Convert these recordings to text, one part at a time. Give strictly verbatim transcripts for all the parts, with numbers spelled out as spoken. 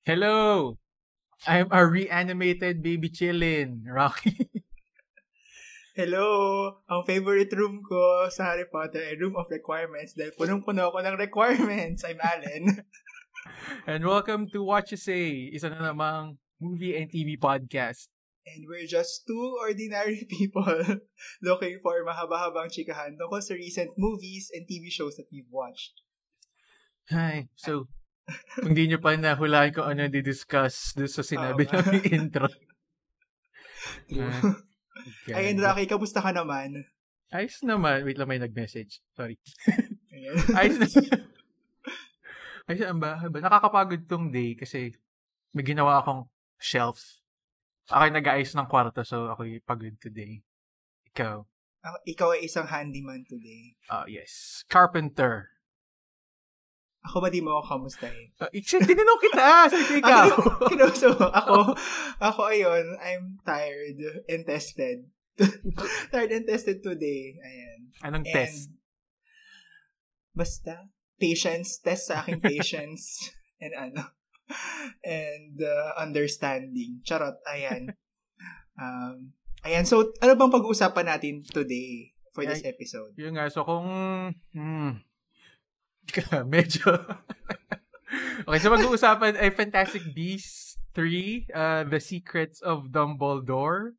Hello! I'm a reanimated baby chillin', Rocky. Hello! Ang favorite room ko sa Harry Potter ay Room of Requirements dahil punong-puno ko ng requirements. I'm Allen. And welcome to What You Say, isa na namang movie and T V podcast. And we're just two ordinary people looking for mahaba-habang chikahan tungkol sa recent movies and T V shows that we've watched. Hi, so, kung di nyo pa nahulaan kung ano di-discuss doon sa sinabi Oo. namin intro. True. Ah, okay. Ayun, Rocky, kamusta ka naman? Ayos naman. Wait lang, may nag-message. Sorry. Ayan. Ayos na. Ayos na ba? Nakakapagod tong day kasi may ginawa akong shelf. Ako yung nag-aayos ng kwarto, so ako yung pagod today. Ikaw? Ako- ikaw ay isang handyman today. Ah, yes. Carpenter. Ako ba di mo ako kamustahin? Uh, tinanong kita! Sabi ko ikaw! Kinuso mo. Ako, ako ayun, I'm tired and tested. tired and tested today. Ayan. Anong And, test? Basta, patience. Test sa aking patience. and ano, and uh, understanding. Charot, ayan. Um, ayan, so, ano bang pag-uusapan natin today for this Ay, episode? Yun nga, so kung... Hmm, medyo... okay, so mag-uusapan ay Fantastic Beasts three, uh, The Secrets of Dumbledore.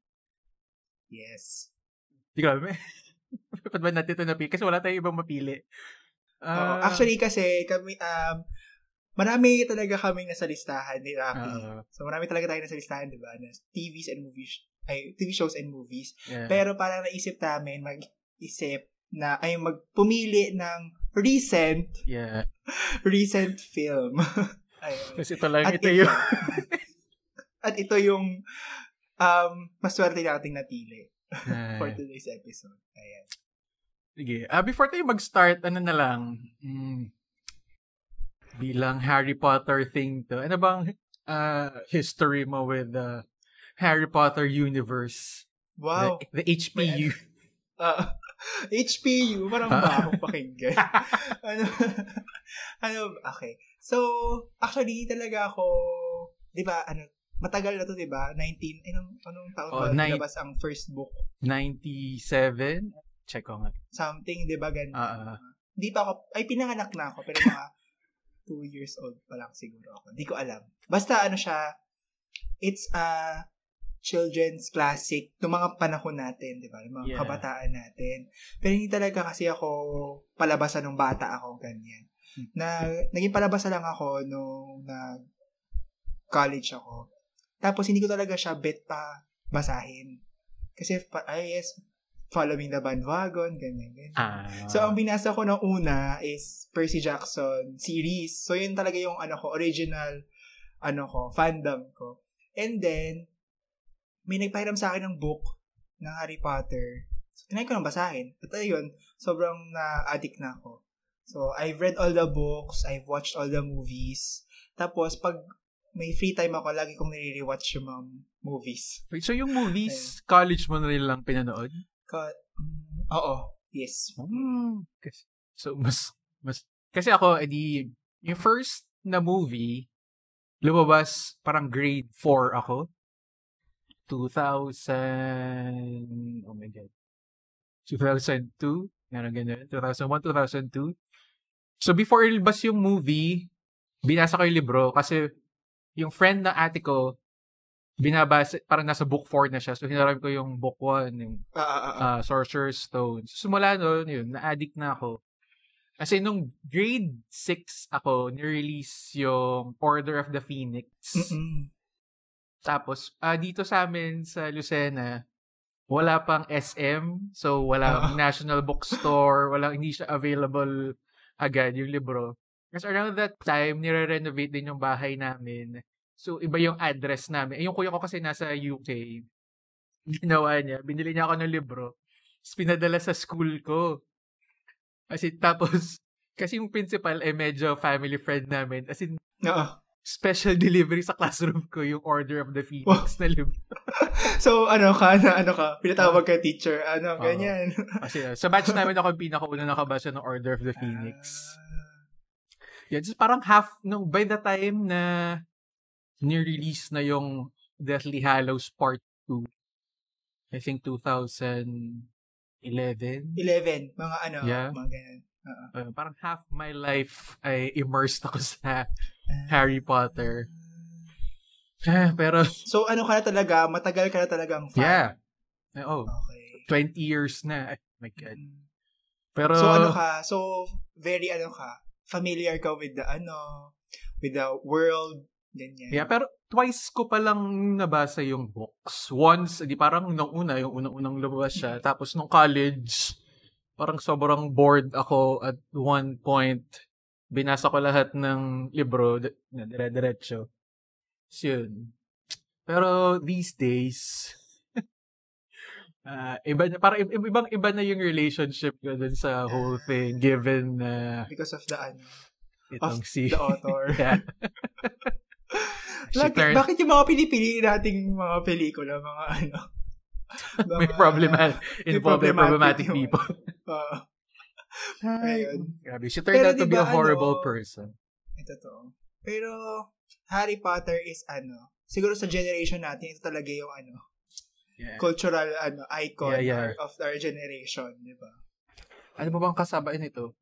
Yes. Di ko alam. Ba't ba natin ito napili? Kasi wala tayong ibang mapili. Oo, Uh, actually, kasi, kami, um, marami talaga kaming nasa listahan ni Rocky. Oo. So, marami talaga tayo nasa listahan, di ba? Na T Vs and movies, ay, T V shows and movies. yeah. Pero parang naisip namin, mag-isip na, ay, magpumili ng recent, yeah. recent film. Ayun. Kasi ito lang, At ito ito, yung... at ito yung um, maswerte nating napili Ah, for today's episode. Ayan. sige. Ah, before tayo mag-start, ano na lang, mm, bilang Harry Potter thing to, ano bang uh, history mo with the Harry Potter universe? Wow. The, the H P U. Uh, H P U, parang Ah. bahong pakinggan. ano, ano, okay. So, actually, talaga ako, di ba, ano, matagal na to, di ba? nineteen, anong, anong taon Oh, ba nine- nilabas ang first book? ninety-seven? Check ko nga. Something, di ba, ganun? Ah, ah. Di pa ako, ay, pinanganak na ako, pero mga two years old pa lang siguro ako. Di ko alam. Basta, ano siya, it's a children's classic ng mga panahon natin, di ba? Ng mga Yeah. kabataan natin. Pero hindi talaga kasi ako palabasa nung bata ako, ganyan. Hmm. Na, naging palabasa lang ako nung nag-college ako. Tapos, hindi ko talaga siya bet pa basahin. Kasi, pa, ay, yes, following the bandwagon, ganyan, ganyan. Ah. So, ang binasa ko ng una is Percy Jackson series. So, yun talaga yung, ano ko, original, ano ko, fandom ko. And then, may nagpahiram sa akin ng book ng Harry Potter. So, tinry ko nang basahin. At ayun, sobrang na-addict na ako. So, I've read all the books, I've watched all the movies. Tapos, pag may free time ako, lagi kong nire-rewatch yung mga movies. Wait, so yung movies, college mo na rin lang pinanood? Ka- mm, oo, yes. Hmm. Kasi, so, mas, mas, kasi ako, edi, yung first na movie, lumabas parang grade four ako. two thousand, oh my God. two thousand two, gano'n, gano'n. two thousand one, two thousand two. So, before ilabas yung movie, binasa ko yung libro kasi yung friend na ate ko, binabasa, parang nasa book four na siya. So, hinaram ko yung book one, yung Ah, ah, ah, ah. uh, Sorcerer's Stone. So, simula noon, yun, na-addict na ako. Kasi nung grade six ako, nirelease yung Order of the Phoenix. Mm-mm. Tapos, ah, dito sa amin sa Lucena, wala pang S M. So, walang Ah. National Bookstore. Walang, hindi siya available agad yung libro. Kasi around that time, nire-renovate din yung bahay namin. So, iba yung address namin. Eh, yung kuya ko kasi nasa U K. Ginawa niya. Binili niya ako ng libro. Tapos pinadala sa school ko. Kasi tapos, kasi yung principal ay medyo family friend namin. As in, Oo. special delivery sa classroom ko yung Order of the Phoenix na libro. So, ano ka, na, ano ka, pinatawag ka teacher, ano, Oo. ganyan. Kasi uh, sa batch namin ako yung pinakauna nakabasa ng Order of the Phoenix. Ah. Yan, just parang half, no, by the time na ni-release na yung Deathly Hallows Part two. I think twenty eleven. eleven, mga ano, Yeah. mga ganyan. Uh-uh. Uh, parang half my life ay immersed ako sa Harry Potter. Pero So ano ka na talaga, matagal ka na talagang fan. yeah. Oh, Okay. twenty years na. Oh my God. Mm. Pero So ano ka, so very ano ka, familiar ka with the ano, with the world, ganyan. yeah, pero twice ko pa lang nabasa yung books. Once, di parang nung una, yung unang-unang lumabas siya. Tapos nung college, parang sobrang bored ako at one point. Binasa ko lahat ng libro na dire-diretso. So, yun. Pero these days, uh, iba na, parang ibang iba na yung relationship ko dun sa whole thing given na uh, because of the ano, itong of si the author. Yeah. Bakit, turned, bakit yung mga pinipili nating mga pelikula, mga ano, mga, may problematic, involved problematic problematic yung- people. uh, Ay, Ayun. grabe. She turned Pero out to be diba, a horrible ano, person. ito to. Pero, Harry Potter is ano, siguro sa generation natin, ito talaga yung ano, Yeah. cultural ano icon Yeah, yeah. of our generation, di ba? Ano ba bang kasabayan nito?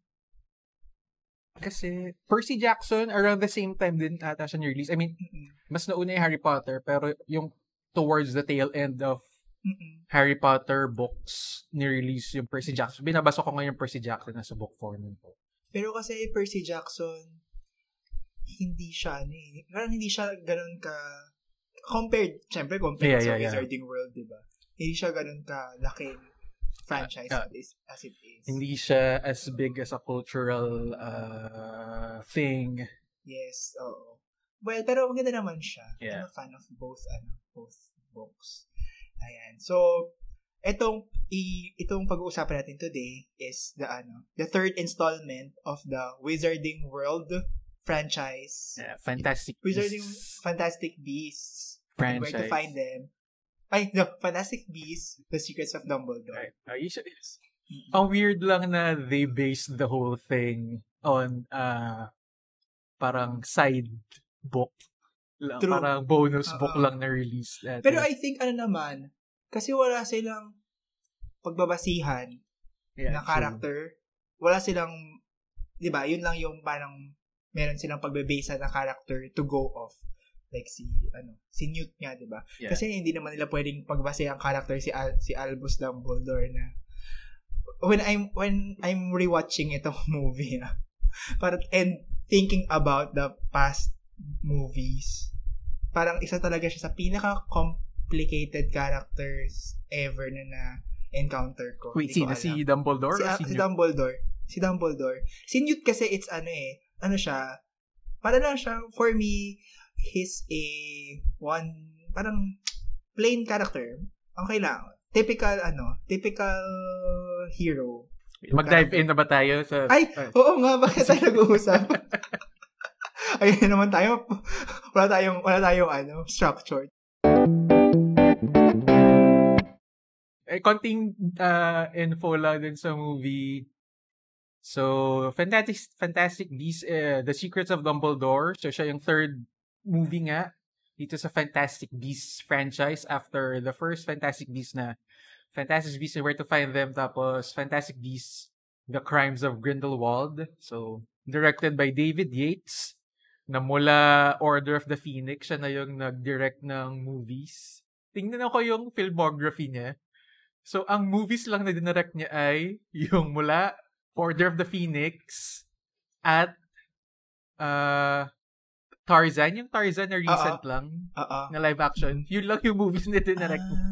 Kasi Percy Jackson around the same time din ata siya ni-release. I mean, Mm-mm. mas nauna yung Harry Potter pero yung towards the tail end of Mm-mm. Harry Potter books ni-release yung Percy Jackson. Binabasa ko ngayon Percy Jackson nasa book form po. Pero kasi Percy Jackson, hindi siya, ano eh, parang hindi siya ganun ka, compared, syempre compared Yeah, sa yeah, yeah. Wizarding World, di ba? Hindi siya ganun ka laking franchise Uh, uh, as, is, as it is. Hindi siya as big as a cultural uh, thing. Yes, oo. Well, pero maganda naman siya. Yeah. I'm a fan of both, ano, both books. Ayan. So, itong, i, itong pag-uusapan natin today is the, ano, the third installment of the Wizarding World franchise. Yeah, Fantastic Wizarding Beasts Fantastic Beasts. And where to franchise. find them. Ay, no, Fantastic Beasts, The Secrets of Dumbledore. Right. Uh, you should, Mm-mm. ang weird lang na they based the whole thing on uh, parang side book. Lang, True. parang bonus book Oo. lang na release. Dati. Pero I think, ano naman, kasi wala silang pagbabasihan Yeah, na true. character. Wala silang, di ba, yun lang yung parang meron silang pagbabasa na character to go off. Like si, ano, si Newt nga, di ba? Yeah. Kasi hindi naman nila pwedeng pagbase ang character si Al, si Albus Dumbledore na when I'm when I'm rewatching itong movie ah, para and thinking about the past movies, parang isa talaga siya sa pinaka-complicated characters ever na na-encounter ko. Wait, Hindi ko sino? alam. Si Dumbledore? Si, or ah, si si Newt? Dumbledore. Si Dumbledore. Si Newt kasi it's ano eh, ano siya, para lang siya, for me, he's a one, parang plain character. Okay lang. Typical, ano, typical hero. Mag-dive in na ba tayo sa... Ay, oo nga, bakit tayo nag-uusap? Ayun naman tayo, wala tayong, wala tayong, ano, structure. Eh, konting uh, info lang din sa movie. So, Fantastic Fantastic Beasts, uh, The Secrets of Dumbledore. So, siya yung third movie nga dito sa Fantastic Beasts franchise after the first Fantastic Beasts na Fantastic Beasts and Where to Find Them, tapos Fantastic Beasts, The Crimes of Grindelwald. So, directed by David Yates, na mula Order of the Phoenix, siya na yung nag-direct ng movies. Tingnan ako yung filmography niya. So, ang movies lang na dinirect niya ay yung mula Order of the Phoenix at uh, Tarzan. Yung Tarzan na recent Uh-oh. lang Oo. na live action. Yun lang yung movies na dinirect niya.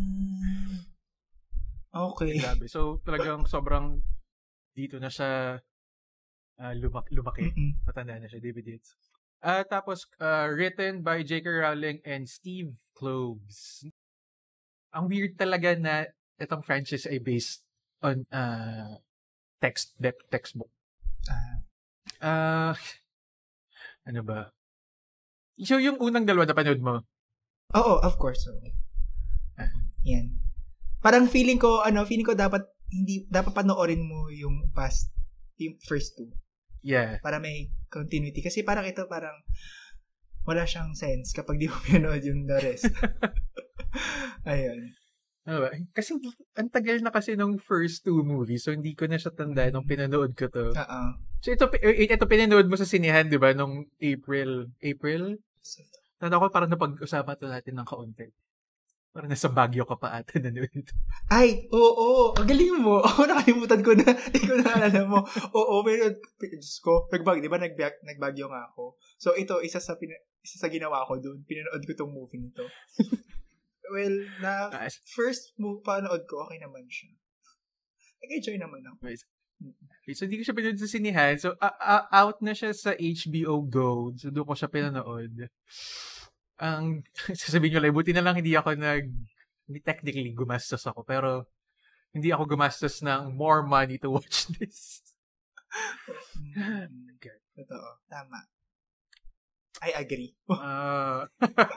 Ah, okay. Grabe. So, talagang sobrang dito na siya uh, lumak- lumaki. Mm-mm. Matanda na siya, David Yates. Uh, tapos, uh, written by J K Rowling and Steve Kloves. Ang weird talaga na itong franchise ay based on uh, text de- textbook. Ah. Uh, ano ba? So, yung unang dalawa na panood mo? Oo, of course. So. Ah. Yan. Parang feeling ko, ano, feeling ko dapat, hindi, dapat panoorin mo yung past, yung first two. Yeah. Para may continuity. Kasi parang ito, parang, wala siyang sense kapag di mo pinanood yung the rest. Ayun. Okay. Kasi ang tagal na kasi nung first two movies, so hindi ko na siya tanda nung pinanood ko to. Oo. So ito, ito pinanood mo sa sinihan, di ba, nung April? April? Tanda ko parang napag-usapan to natin ng kaunti. Parang nasa Baguio ka pa ata na nito. Ay, oo, oo. Ang galing mo. Ako nakalimutan ko na. Hindi ko naalala mo. Oo, pero, Diyos ko, nagbag, di ba nagba- nagbagyo nga ako? So ito, isa sa, pina, isa sa ginawa ko doon. Pinanood ko tong movie nito. Well, na first move panood ko, okay naman siya. Nag-enjoy naman ako. Okay, so hindi ko siya pinanood sa sinihan. So, uh, uh, out na siya sa H B O Go. So, doon ko siya pinanood. Ang, sasabihin nyo lang, buti na lang hindi ako nag, hindi technically gumastos ako, pero hindi ako gumastos ng more money to watch this. Mm-hmm. Okay. Totoo. Tama. I agree. uh,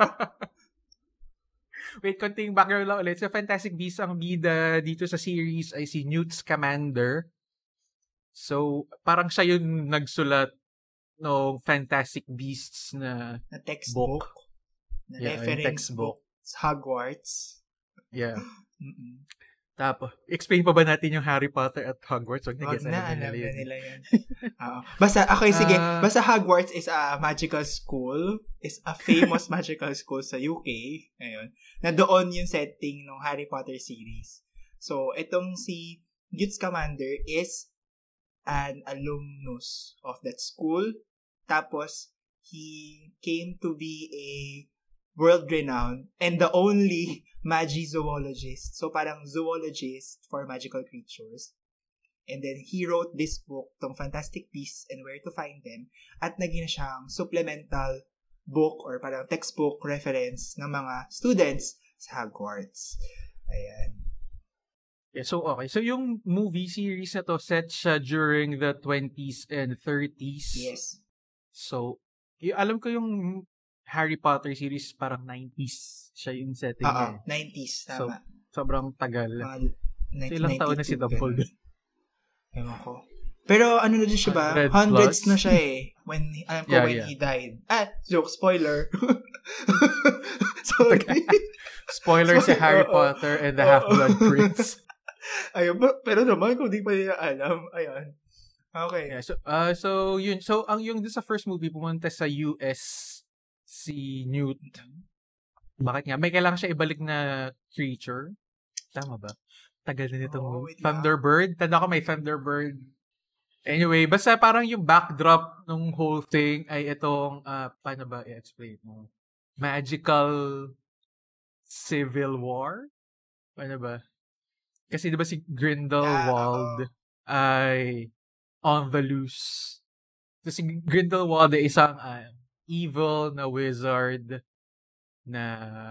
Wait, konting background lang ulit. So, Fantastic Beasts, ang bida dito sa series ay si Newt Scamander. So, parang siya yung nagsulat ng Fantastic Beasts na, na textbook. Book. Na yeah, reference textbook. Sa Hogwarts. Yeah. Mm-mm. Tapos, explain pa ba natin yung Harry Potter at Hogwarts? Huwag Wag na, alam nila na nila yan. uh, basta, okay, sige. Uh, basta Hogwarts is a magical school. Is a famous magical school sa U K. Ayun. Na doon yung setting ng Harry Potter series. So, itong si Newt Scamander is an alumnus of that school. Tapos, he came to be a world-renowned and the only magizoologist. So, parang zoologist for magical creatures. And then, he wrote this book, tong Fantastic Beasts and Where to Find Them. At naging siyang supplemental book or parang textbook reference ng mga students sa Hogwarts. Ayan. Yeah, so, okay. So, yung movie series na to, set siya during the twenties and thirties. Yes. So, y- alam ko yung Harry Potter series parang nineties siya yung setting Oo, niya. nineties, So, tama. sobrang tagal. Mga So, ilang taon na si Dumbledore? Ewan ko. Pero ano na din siya ba? Hundred Hundreds plus? na siya eh. When, alam ko Yeah, when yeah. he died. Ah, joke, spoiler. Sorry. Spoiler si Sorry, Harry oo. Potter and the Oo. Half-Blood Prince. Ayun, ba- pero naman kung di pa nila alam, ayun. Okay. Yeah, so, uh, so, yun. So, ang yung dun sa first movie, pumunta sa U S si Newt. Bakit nga? May kailangan siya ibalik na creature. Tama ba? Tagal na nitong Oh, movie. wait lang. Thunderbird? Tanda ko may Thunderbird. Anyway, basta parang yung backdrop ng whole thing ay itong, uh, paano ba i-explain mo? Magical civil war? Paano ba? Kasi diba si Grindelwald ay on the loose. So si Grindelwald ay isang uh, evil na wizard na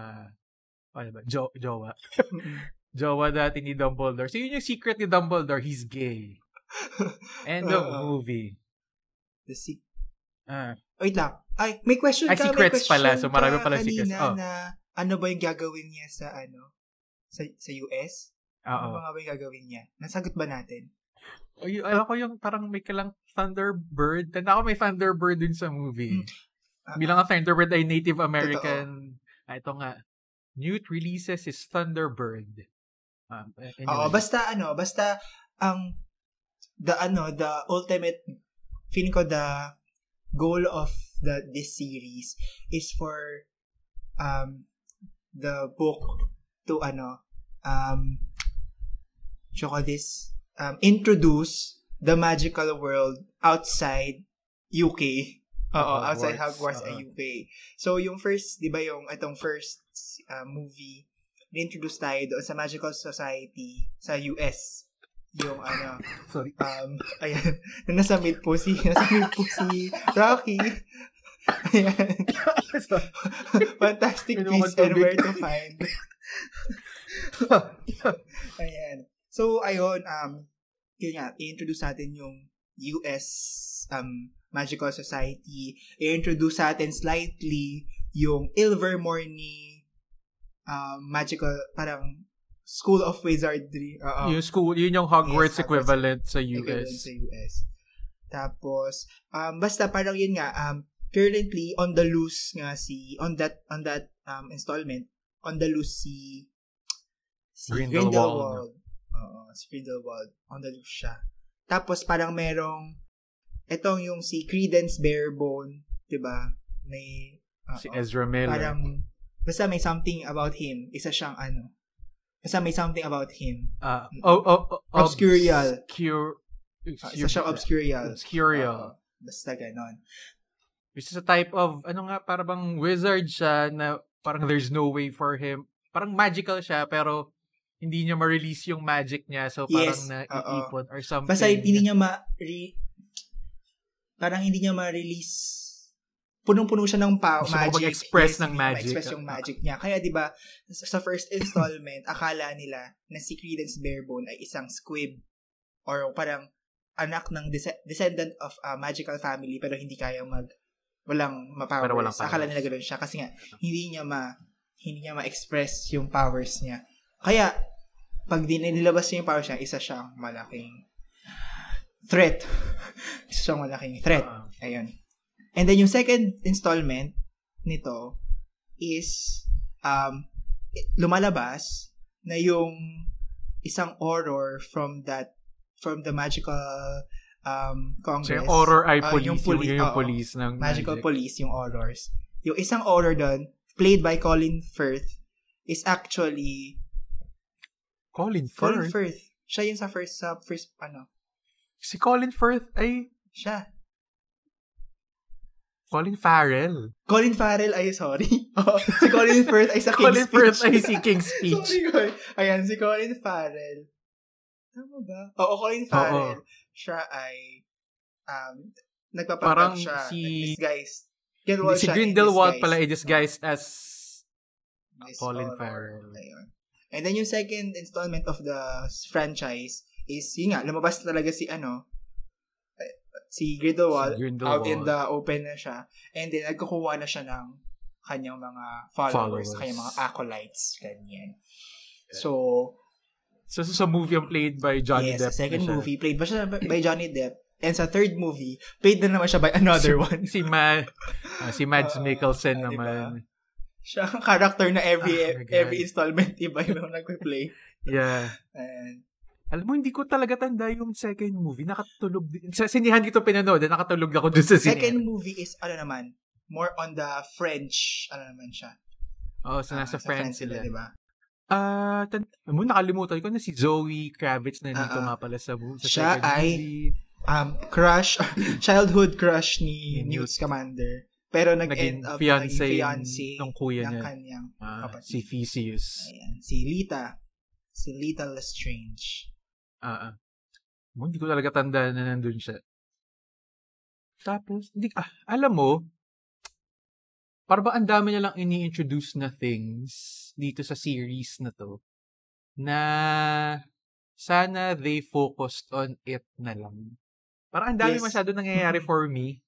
ano ba? Jo- jowa. Jowa dati ni Dumbledore. So yun yung secret ni Dumbledore. He's gay. End of Uh-oh. movie. The sec- Ah. Wait lang. Ay, may question Ay, ka. secrets may question pala. So, marami ka pala secrets. kanina Oh. na ano ba yung gagawin niya sa ano? Sa sa U S? Ano Oo. ba nga ba yung gagawin niya? Nasagot ba natin? O, y- alam ko yung parang may kalang Thunderbird. Tanda ko may Thunderbird din sa movie. Ah, Bilang ang Thunderbird ay Native American. Ah, ito nga. Newt releases his Thunderbird. Um, anyway. Oo, basta ano, basta ang the ano, the ultimate feeling ko the goal of the this series is for um the book to ano um tsaka this um introduce the magical world outside U K. Oo, outside Hogwarts ay Oo. U K. So yung first, 'di ba yung itong first uh, movie, ni-introduce tayo doon sa Magical Society sa U S. Yung ano, Sorry. um, ayan, na nasa mid po si, nasa mid po si Rocky. Ayan. Fantastic Pinuha Beasts ko and tubig. Where to Find. Ayan. So, ayun, um, yun nga, i-introduce natin yung U S um, Magical Society. I-introduce natin slightly yung Ilvermorny um, magical, parang School of Wizardry. Oo. Yung school, yun yung Hogwarts Yes, Hogwarts equivalent sa U equivalent S. sa U S. Tapos, um, basta parang yun nga, um, currently on the loose nga si on that on that um installment on the loose si si Grindelwald. Grindelwald. Oo, si Grindelwald on the loose siya. Tapos parang merong etong yung si Credence Barebone, 'di ba? May uh, si Ezra Miller. Parang basta may something about him. Isa siyang ano. Basta may something about him. Uh, oh, oh, oh, obscurial. Obscure, uh, isa siyang obscurial. Obscurial. Uh, basta ganon. Which is a type of, ano nga, parang bang wizard siya na parang there's no way for him. Parang magical siya, pero hindi niya ma-release yung magic niya. So, parang yes, naiipon or something. Basta hindi niya ma- re- parang hindi niya ma-release. Punong-puno siya ng pa- magic. mag-express yes, ng magic. Ma-express yung magic niya. Kaya, di ba, sa first installment, akala nila na si Credence Barebone ay isang squib or parang anak ng des- descendant of a magical family pero hindi kaya mag walang ma-powers. Pero walang powers. Akala nila ganoon siya kasi nga hindi niya ma hindi niya ma-express yung powers niya. Kaya pag dinilabas niya yung powers niya, isa siyang malaking threat. isa siyang malaking threat. Uh-huh. Ayun. And then yung second installment nito is um lumalabas na yung isang horror from that from the magical um Congress. So yung horror ay uh, police, yung, poli- yung, yung uh, police ng magical magic. Police, yung horrors. Yung isang horror doon, played by Colin Firth, is actually Colin Firth? Colin Firth. Siya yung sa first, sa first, ano? Si Colin Firth ay... Siya. Colin Farrell. Colin Farrell ay, sorry. Oh, si Colin Firth ay sa King's Colin Speech. Firth ay si King's Speech. Sorry, Ayan, si Colin Farrell. Tama ba? Oo, Colin Farrell. Oo. Siya ay um, nagpapanggap siya. si... Disguised. Grindelwald si Grindelwald pala ay disguised as Miss Colin Farrell. Ayun. And then yung second installment of the franchise is, yun nga, lumabas talaga si ano, si Grindelwald, si Grindelwald out in the open na siya. And then, nagkukuha na siya ng kanyang mga followers, followers. Kanyang mga acolytes, ganyan. Yeah. So, so, so, sa movie yung played by Johnny yes, Depp. Yes, sa second movie, played ba siya by Johnny Depp? And sa third movie, played na naman siya by another si, one. si, Ma, uh, si Mads uh, Mikkelsen uh, naman. Diba? Siya ang character na every oh every installment, iba yung nagpe-play. Yeah. And, alam mo, hindi ko talaga tanda yung second movie. Nakatulog din. Sa sinihan ko ito pinanood, nakatulog ako dun sa sinihan. Second movie is, ano naman, more on the French, ano naman siya. Oo, oh, so nasa uh, France sila. Diba? Ah, uh, tan- mo nakalimutan ko na si Zoe Kravitz na dito uh-uh. nga pala sa, sa siya second ay, movie. um, crush, childhood crush ni Newt Scamander. Pero nag-end up fiancé naging fiancé ng kuya ng niya. kanyang ah, kapatid. Si Theseus. Ayan, si Lita. Si Lita Lestrange. Ah, uh, uh. hindi ko talaga tanda na nandun siya. Tapos, hindi, ah, alam mo, para ba ang dami nilang ini-introduce na things dito sa series na to, na sana they focused on it na lang. Parang ang dami yes. masyado nangyayari for me.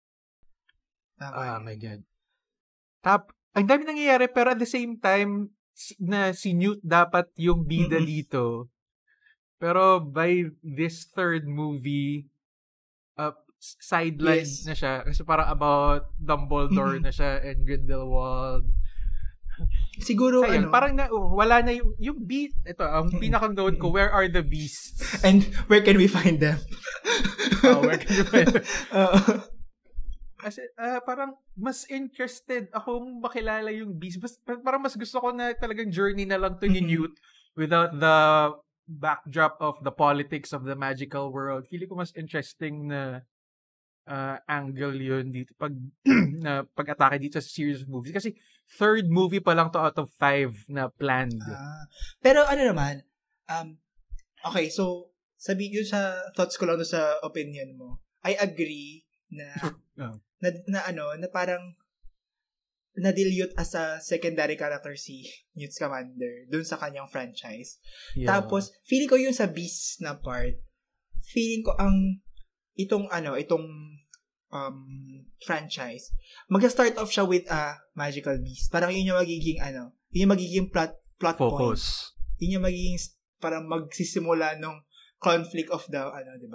Tama. Oh my God. Tap, ang dami nangyayari, pero at the same time, na si Newt dapat yung bida dito. Pero by this third movie, uh, sidelined yes. na siya. Kasi parang about Dumbledore mm-hmm. na siya and Grindelwald. Siguro, sayang, ano? Parang na, uh, wala na yung, yung beat. Ito, ang um, pinakang note ko, where are the beasts? And where can we find them? oh, where can we find them? uh, Kasi uh, parang mas interested akong makilala yung beast. Mas, parang mas gusto ko na talagang journey na lang to ni Newt without the backdrop of the politics of the magical world. Feeling ko mas interesting na uh, angle yun dito pag na pag-atake dito sa series of movies. Kasi third movie pa lang to out of five na planned. Ah, pero ano naman, um, okay, so sabi yun sa thoughts ko lang doon sa opinion mo. I agree na oh. na, na ano, na parang na-dilute as a secondary character si Newt Scamander dun sa kanyang franchise. Yeah. Tapos, feeling ko yung sa Beast na part, feeling ko ang itong ano, itong um, franchise, mag-start off siya with a magical beast. Parang yun yung magiging ano, yun yung magiging plot, plot focus. Point. Yun yung magiging parang magsisimula nung conflict of the, ano, di ba?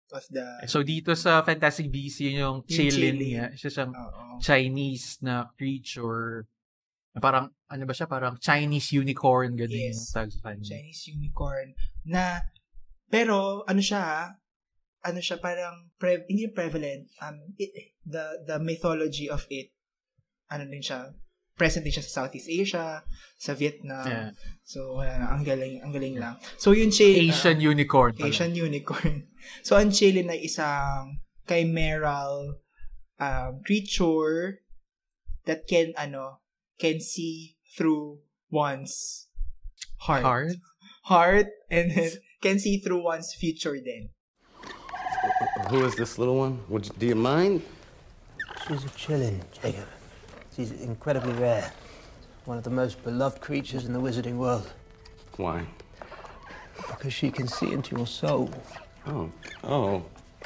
of the... So, dito sa Fantastic Beasts, yun yung Chilin Chilin. niya. Siya siyang Oo. Chinese na creature. Parang, ano ba siya? Parang Chinese unicorn. Ganun yung Yes. tag sa kanya. Chinese unicorn. Na, pero, ano siya, ah, ano siya, parang, pre, hindi prevalent. Um, it, the, the mythology of it, ano din siya, present din siya sa Southeast Asia, sa Vietnam. Yeah. So, wala na, ang galing, ang galing lang. So, yung Chilin, Asian uh, unicorn. Pala. Asian unicorn. So, ang Chilin ay isang chimeral um, creature that can, ano, can see through one's heart. Heart? Heart, and then can see through one's future then. Who is this little one? Would you, do you mind? She's a Chilin, Jacob. She's incredibly rare. One of the most beloved creatures in the wizarding world. Why? Because she can see into your soul. Oh. Oh.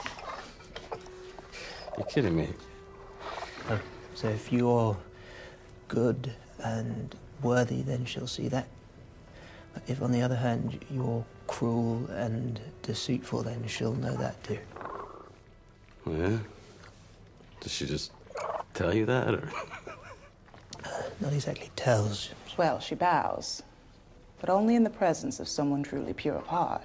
You're kidding me. Oh, so if you're good and worthy, then she'll see that. But if, on the other hand, you're cruel and deceitful, then she'll know that too. Oh, yeah? Does she just tell you that, or...? Not exactly tells. Well, she bows, but only in the presence of someone truly pure of heart.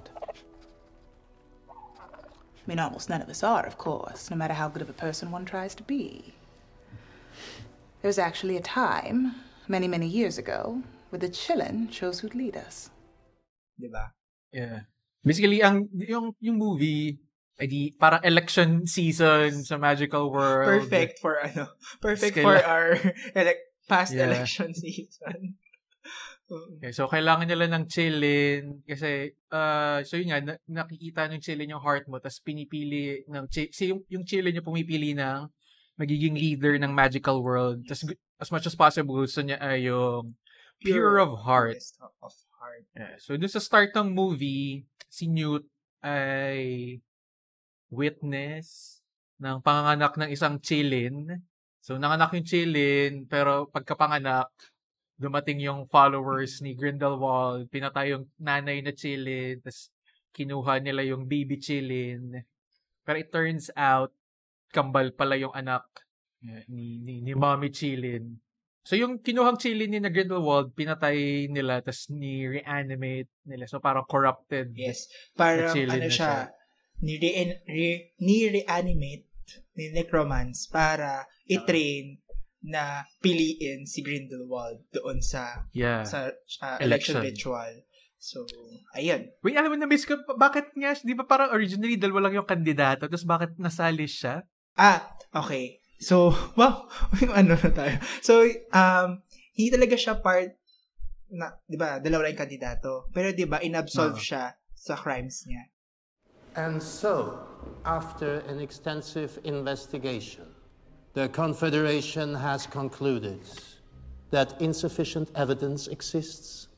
I mean, almost none of us are, of course, no matter how good of a person one tries to be. There was actually a time, many, many years ago, where the Chilin chose who'd lead us. Diba? Yeah. Basically, ang yung yung movie, edi parang election season sa Magical World. Perfect for, ano, perfect Kaila- for our elec- past Yeah. election season. Okay, so kailangan nila ng Chilin kasi uh, so yun nga na, nakikita ng Chilin yung heart mo tapos pinipili ng chi- si yung, yung Chilin yung pumipili ng magiging leader ng Magical World. Tapos as much as possible gusto niya ay yung pure, of heart. Purest of heart. Yeah. So dun sa start ng movie, si Newt ay witness ng panganganak ng isang Chilin. So nanganak yung Chilin pero pagkapanganak dumating yung followers ni Grindelwald, pinatay yung nanay na Chilin, tapos kinuha nila yung baby Chilin. Pero it turns out, kambal pala yung anak ni, ni, ni Mommy Chilin. So yung kinuhang Chilin ni na Grindelwald, pinatay nila, tapos ni-reanimate nila. So parang corrupted. Yes. Parang, Chilin ano na siya, siya. ni-re- re- ni-reanimate ni Necromance para i-train na piliin si Grindelwald doon sa Yeah. sa uh, Election. election ritual. So, ayun. Wait, alam mo, na-miss ko, bakit nga, di ba parang originally dalawa lang yung kandidato, tapos bakit nasali siya? Ah, okay. So, wow, yung ano na tayo. So, um, hindi talaga siya part na, di ba, dalawa lang yung kandidato. Pero di ba, inabsolve Oo. siya sa crimes niya. And so, after an extensive investigation, the Confederation has concluded that insufficient evidence exists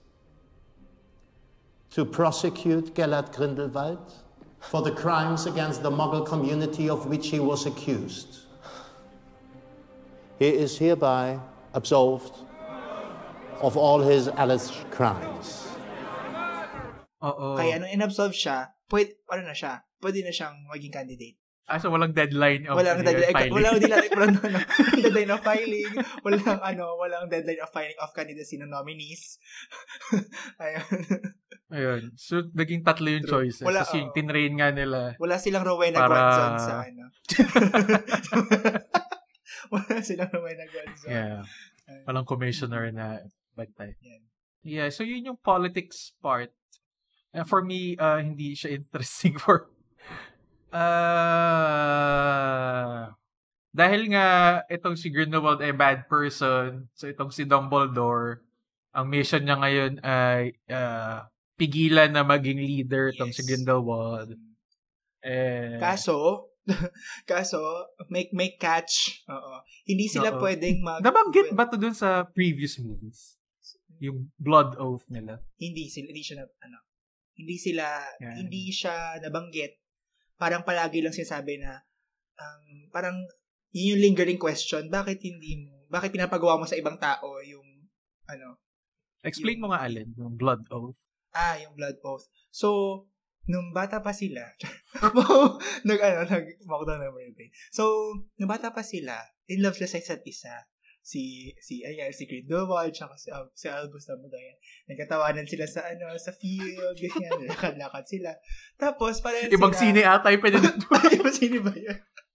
to prosecute Gellert Grindelwald for the crimes against the Muggle community of which he was accused. He is hereby absolved of all his alleged crimes. Oo. Kaya nung inabsolve siya, pwede, ano na siya, pwede na siyang maging candidate. Ah, so walang deadline of Walang ano, deadline, filing. walang deadline, walang ano, deadline of filing, walang ano, walang deadline of filing of candidacy ng nominees. Ayun. Ayun. So, naging tatlo yung True. choices. Wala, Kasi yung oo. tinrain nga nila. Wala silang Rowena Para- Guanzon sa ano. Wala silang Rowena Guanzon. Yeah. Walang commissioner na bantay. Yan. Yeah, so yun yung politics part. And for me, uh, hindi siya interesting for... Uh, dahil nga itong si Grindelwald ay bad person, so itong si Dumbledore, ang mission niya ngayon ay uh, pigilan na maging leader itong si Yes. Grindelwald. Eh, Kaso, kaso, make make catch. Oo. Hindi sila Oo. pwedeng mag... nabanggit ba to dun sa previous movies? Yung Blood Oath nila? Hindi sila, hindi siya na, ano, hindi sila, Yan. hindi siya nabanggit. Parang palagi lang sinasabi na, um, parang, yun yung lingering question, bakit hindi mo, bakit pinapagawa mo sa ibang tao yung, ano, Explain mo nga, Alin, yung Blood Oath. ah, yung blood oath. So, nung bata pa sila, nag, ano, nag, lockdown na birthday. So, nung bata pa sila, in love sila sa isa't isa. Si, si, ayan, si Grindelwald, tsaka si, uh, si Albus Dumbledore. Nagkatawanan sila sa, ano, sa field, ganyan, lakad-lakad sila. Tapos, parang Ibang sila, sine ata yung pinag- Ibang sine ba yun?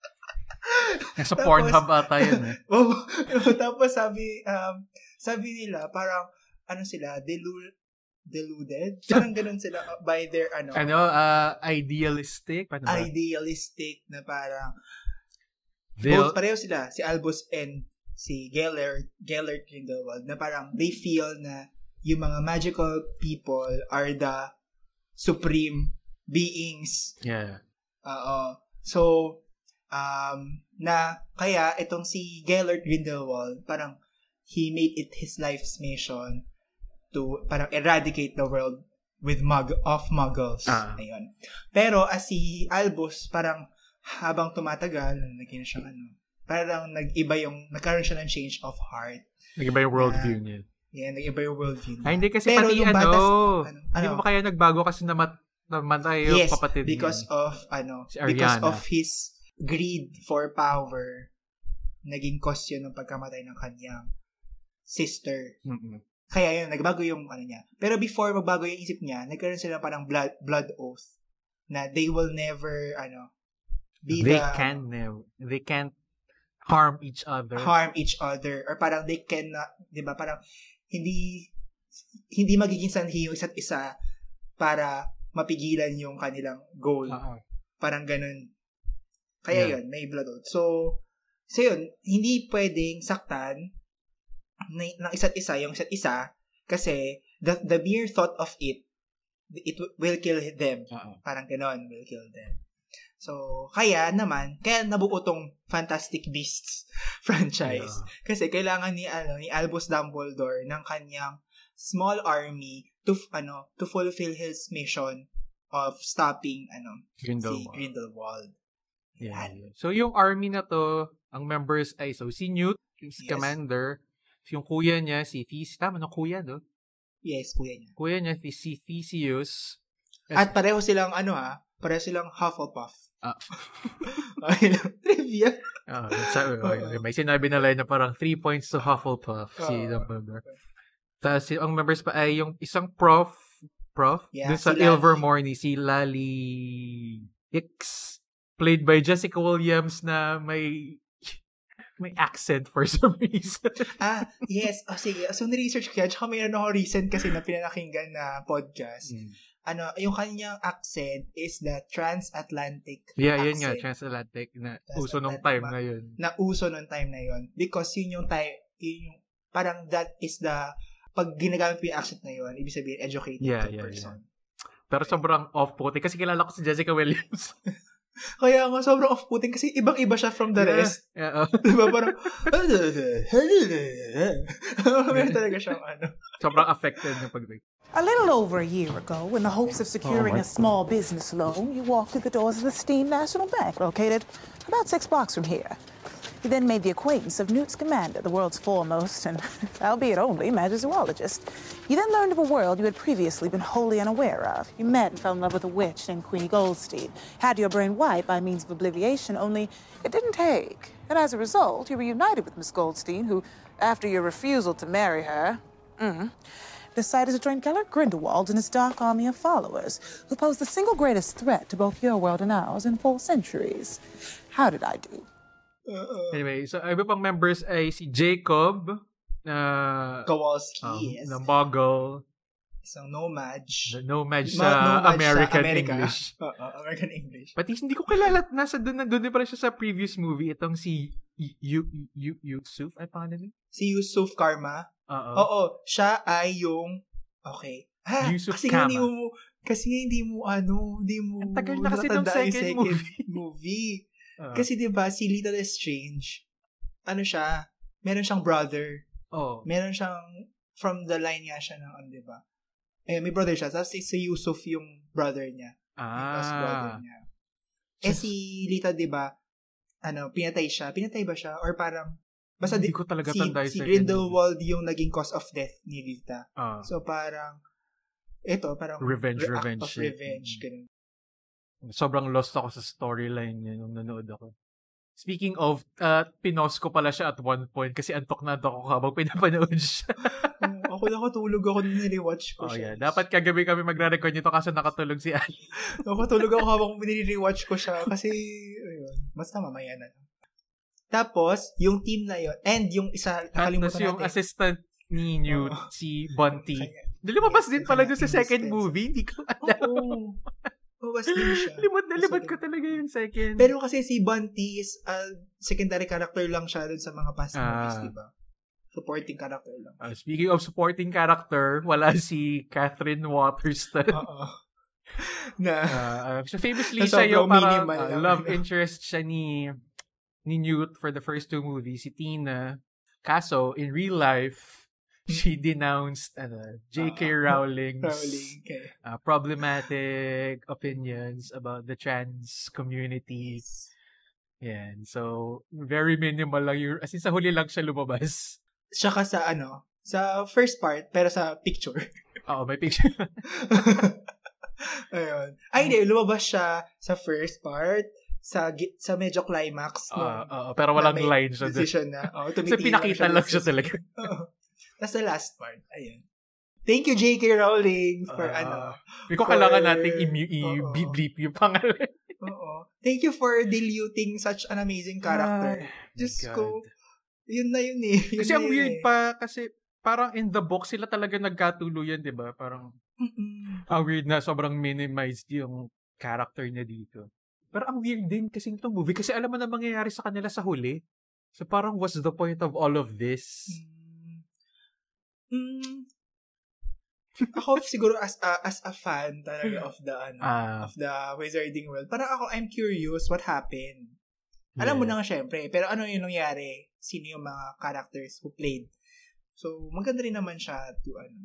Sa Pornhub ata yun eh. Oh, tapos sabi, um, sabi nila, parang, ano sila, delu- deluded? Parang ganun sila by their, ano, Ano, uh, idealistic? Paano ba? idealistic na parang, They'll- both pareho sila, si Albus and si Gellert, Gellert Grindelwald, na parang they feel na yung mga magical people are the supreme beings. Yeah. Oo. So, um, na kaya itong si Gellert Grindelwald, parang he made it his life's mission to parang eradicate the world with mug of muggles. Ah. Ayun. Pero as si Albus, parang habang tumatagal, naging siyang ano, parang nag-iba yung, nagkaroon siya ng change of heart. Nag-iba yung worldview niya. Yeah, nag-iba yung worldview niya. Ay, hindi kasi Pero pati yung ano, batas- ano, hindi ano? ba kaya nagbago kasi namat, namatay yung Yes, kapatid because niya. of, ano, Si because Ariana. of his greed for power, naging cause yun ng pagkamatay ng kanyang sister. Mm-mm. Kaya yun, nagbago yung ano niya. Pero before magbago yung isip niya, nagkaroon sila parang blood, blood oath na they will never, ano, be They the, can never, they can't harm each other. harm each other or parang they cannot, 'di ba, parang hindi hindi magiging sanhi yung isa't isa para mapigilan yung kanilang goal. Oo. Parang ganun. Kaya Yeah. yun, may blood oath. So, so yun, hindi pwedeng saktan ng, ng isa't isa yung isa't isa kasi the the mere thought of it it will kill them. Oo. Parang ganon, will kill them. So, kaya naman, kaya nabuo tong Fantastic Beasts franchise. Yeah. Kasi kailangan ni ano ni Albus Dumbledore ng kanyang small army to ano to fulfill his mission of stopping ano si Grindelwald. Grindelwald. Yeah. Yan. So, yung army na to, ang members ay, so, si Newt, si Yes. Commander, yung kuya niya, si Theseus, tama na kuya, no? Yes, kuya niya. Kuya niya, si Theseus. At pareho silang ano ha, pareho silang Hufflepuff. Ah. Okay lang. Trivia. Ah, sabi, Oo. may sinabi na line na parang three points to Hufflepuff, si Oo. Dumbledore. Tapos, ang members pa ay yung isang prof, prof, Yeah, dun sa si Lally. Ilvermorny, ni si Lally Hicks, played by Jessica Williams na may may accent for some reason. Ah, yes. Oh, sige. So, ni-research ko yan. Tsaka mayroon ako recent kasi na pinanakinggan na podcast. Mm. Ano, yung kanyang accent is the transatlantic Yeah, yun nga, accent. transatlantic na Transatlantic uso nung ba? time na yun. Na uso nung time na yon because yun yung time, yun yung, parang that is the, pag ginagamit mo yung accent na yun, ibig sabihin, educated Yeah, ka yeah, person. Pero sobrang off-putting kasi kilala ko si Jessica Williams. Kaya nga, sobrang off-putting kasi ibang-iba siya from the Yeah. rest. Yeah, oh. Diba? Parang, meron talaga siyang ano. Sobrang affected yung pag A little over a year ago, in the hopes of securing my a small business loan, you walked through the doors of the Steam National Bank, located about six blocks from here. You then made the acquaintance of Newt Scamander, the world's foremost, and albeit only, magizoologist. You then learned of a world you had previously been wholly unaware of. You met and fell in love with a witch named Queenie Goldstein, had your brain wiped by means of obliviation, only it didn't take. And as a result, you reunited with Miss Goldstein, who, after your refusal to marry her, mm, decided to join Gellert Grindelwald and his dark army of followers, who pose the single greatest threat to both your world and ours in four centuries. How did I do? Anyway, so iba pang members ay si Jacob, na Kowalski, um, yes. na Muggle, Isang nomad. na nomad Ma- sa nomad American sa America. English. Oo, American English. Pati hindi ko kilala, nasa doon, doon din pala siya sa previous movie, itong si Y- Yu- Yu- Yusuf, ay pangalan niya? Si Yusuf Karma. Oo. Oo, siya ay yung, okay. Ha, Yusuf kasi nga Kama. hindi mo, kasi nga hindi mo, ano, hindi mo, Ang tagal na kasi nung natatandaan yung second movie. movie. Oo. Kasi diba, si Little Strange, ano siya, meron siyang brother. Oo. Meron siyang, from the line nga siya ng, ano, diba? Eh, may brother siya. Tapos si, si Yusuf yung brother niya. Yung lost brother Ah. niya. Eh, si Lita, diba, ano, pinatay siya. Pinatay ba siya? Or parang, basta Hindi di- ko talaga si, tanda yung si second Grindelwald yung naging cause of death ni Lita. Ah. So, parang, ito, parang, Revenge, re- act revenge of shit. revenge. Ganun. sobrang lost ako sa storyline niya nung nanood ako. Speaking of, uh, pinos ko pala siya at one point kasi antok na antok ako habang pinapanood siya. um, ako nakatulog ako nung nire-watch ko oh, siya. Yeah. Dapat kagabi kami magre-record nito kasi nakatulog si Ali. Nakatulog ako habang nire-watch ko siya kasi, ayun, basta mamaya na. Tapos, yung team na yun, and yung isa, nakalimutan natin. Tapos yung assistant ni Newt, oh, si Bunty. Lumabas yes, din pala doon sa second movie. Hindi ko alam. Oo. Lumabas din siya. Limot na limot ko talaga yung second. Pero kasi si Bunty is uh, secondary character lang siya dun sa mga past ah. movies, diba? Supporting character lang. Uh, speaking of supporting character, wala si Catherine Waterston. Oo. Na, uh, so famously siya yung parang uh, love interest siya ni ni Newt for the first two movies, si Tina. Kaso, in real life, she denounced ano, J K uh, Rowling's Rowling, okay. uh, problematic opinions about the trans community. Yan. So, very minimal lang yung, as in sa huli lang siya lumabas. Tsaka sa ano, sa first part, pero sa picture. Oo, may picture. Ayun. Ay, hindi, lumabas siya sa first part, sa sa medyo climax. Oo, uh, uh, pero walang line siya. Decision na. Oh, so, pinakita lang siya, siya talaga. Oo. That's the last part. Ayun. Thank you, J K Rowling, for uh, ano. Hindi ko kailangan nating i-bleep yung pangalan. Oo. Thank you for diluting such an amazing character. Uh, Just go. Yun na yun eh. Yun kasi ang weird eh. pa, kasi parang in the book, sila talaga nagkatuluyan, di ba? Parang, mm-mm. ang weird na sobrang minimized yung character niya dito. Pero ang weird din kasi itong movie, kasi alam mo na mangyayari sa kanila sa huli. So parang, what's the point of all of this? Mm. Mm. Ako siguro as a, as a fan talaga of the ano, uh, of the Wizarding World. Parang ako, I'm curious what happened. Yeah. Alam mo na nga syempre, pero ano yung nangyari? Sino yung mga characters who played? So, maganda rin naman siya to ano.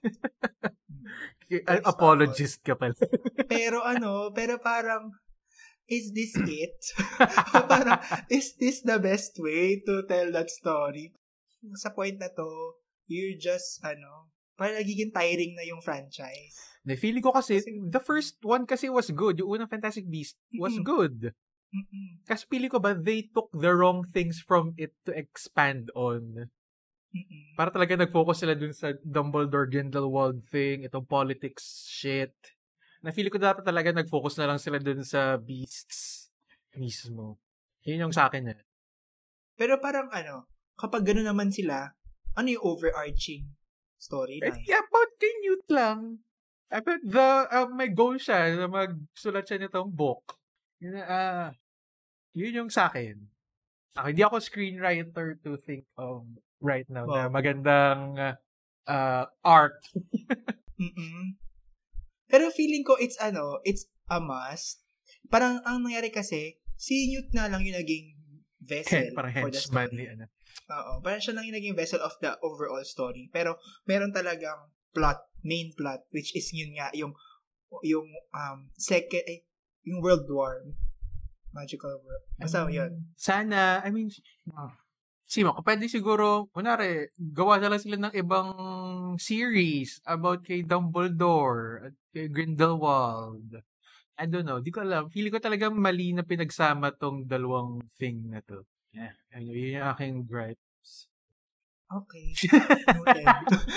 Apologist ka pala. Pero ano, pero parang, is this it? Parang, is this the best way to tell that story? Sa point na to, you're just, ano, parang nagiging tiring na yung franchise. Na feeling ko kasi, kasi, the first one kasi was good. Yung unang Fantastic Beasts was mm-mm. good. Mm-mm. Kasi feeling ko ba, they took the wrong things from it to expand on. Mm-mm. Para talaga nag-focus sila dun sa Dumbledore Grindelwald thing, itong politics shit. Na feeling ko dapat talaga nag-focus na lang sila dun sa Beasts mismo. Yun yung sa akin eh. Pero parang ano, kapag gano'n naman sila, ano yung overarching story na? Yeah, about kay Newt lang. But the, uh, may goal siya na magsulat siya nitong book. Yun, uh, yun yung sa akin. Ako, hindi ako screenwriter to think of right now wow. na magandang uh, art. Mm-mm. Pero feeling ko it's ano, it's a must. Parang ang nangyari kasi, si Newt na lang yung naging vessel parang for the story. Ni, ano. Oo, parang siya lang yung naging vessel of the overall story. Pero meron talagang plot, main plot, which is yun nga, yung yung um second, eh, yung World War. Magical World. Basta um, yun. Sana, I mean, oh. Simo, pwede siguro, kunwari, gawa na lang sila ng ibang series about kay Dumbledore at kay Grindelwald. I don't know, di ko alam. Feeling ko talaga mali na pinagsama tong dalawang thing na to. Yeah, yun yung aking gripes. Okay. Noted.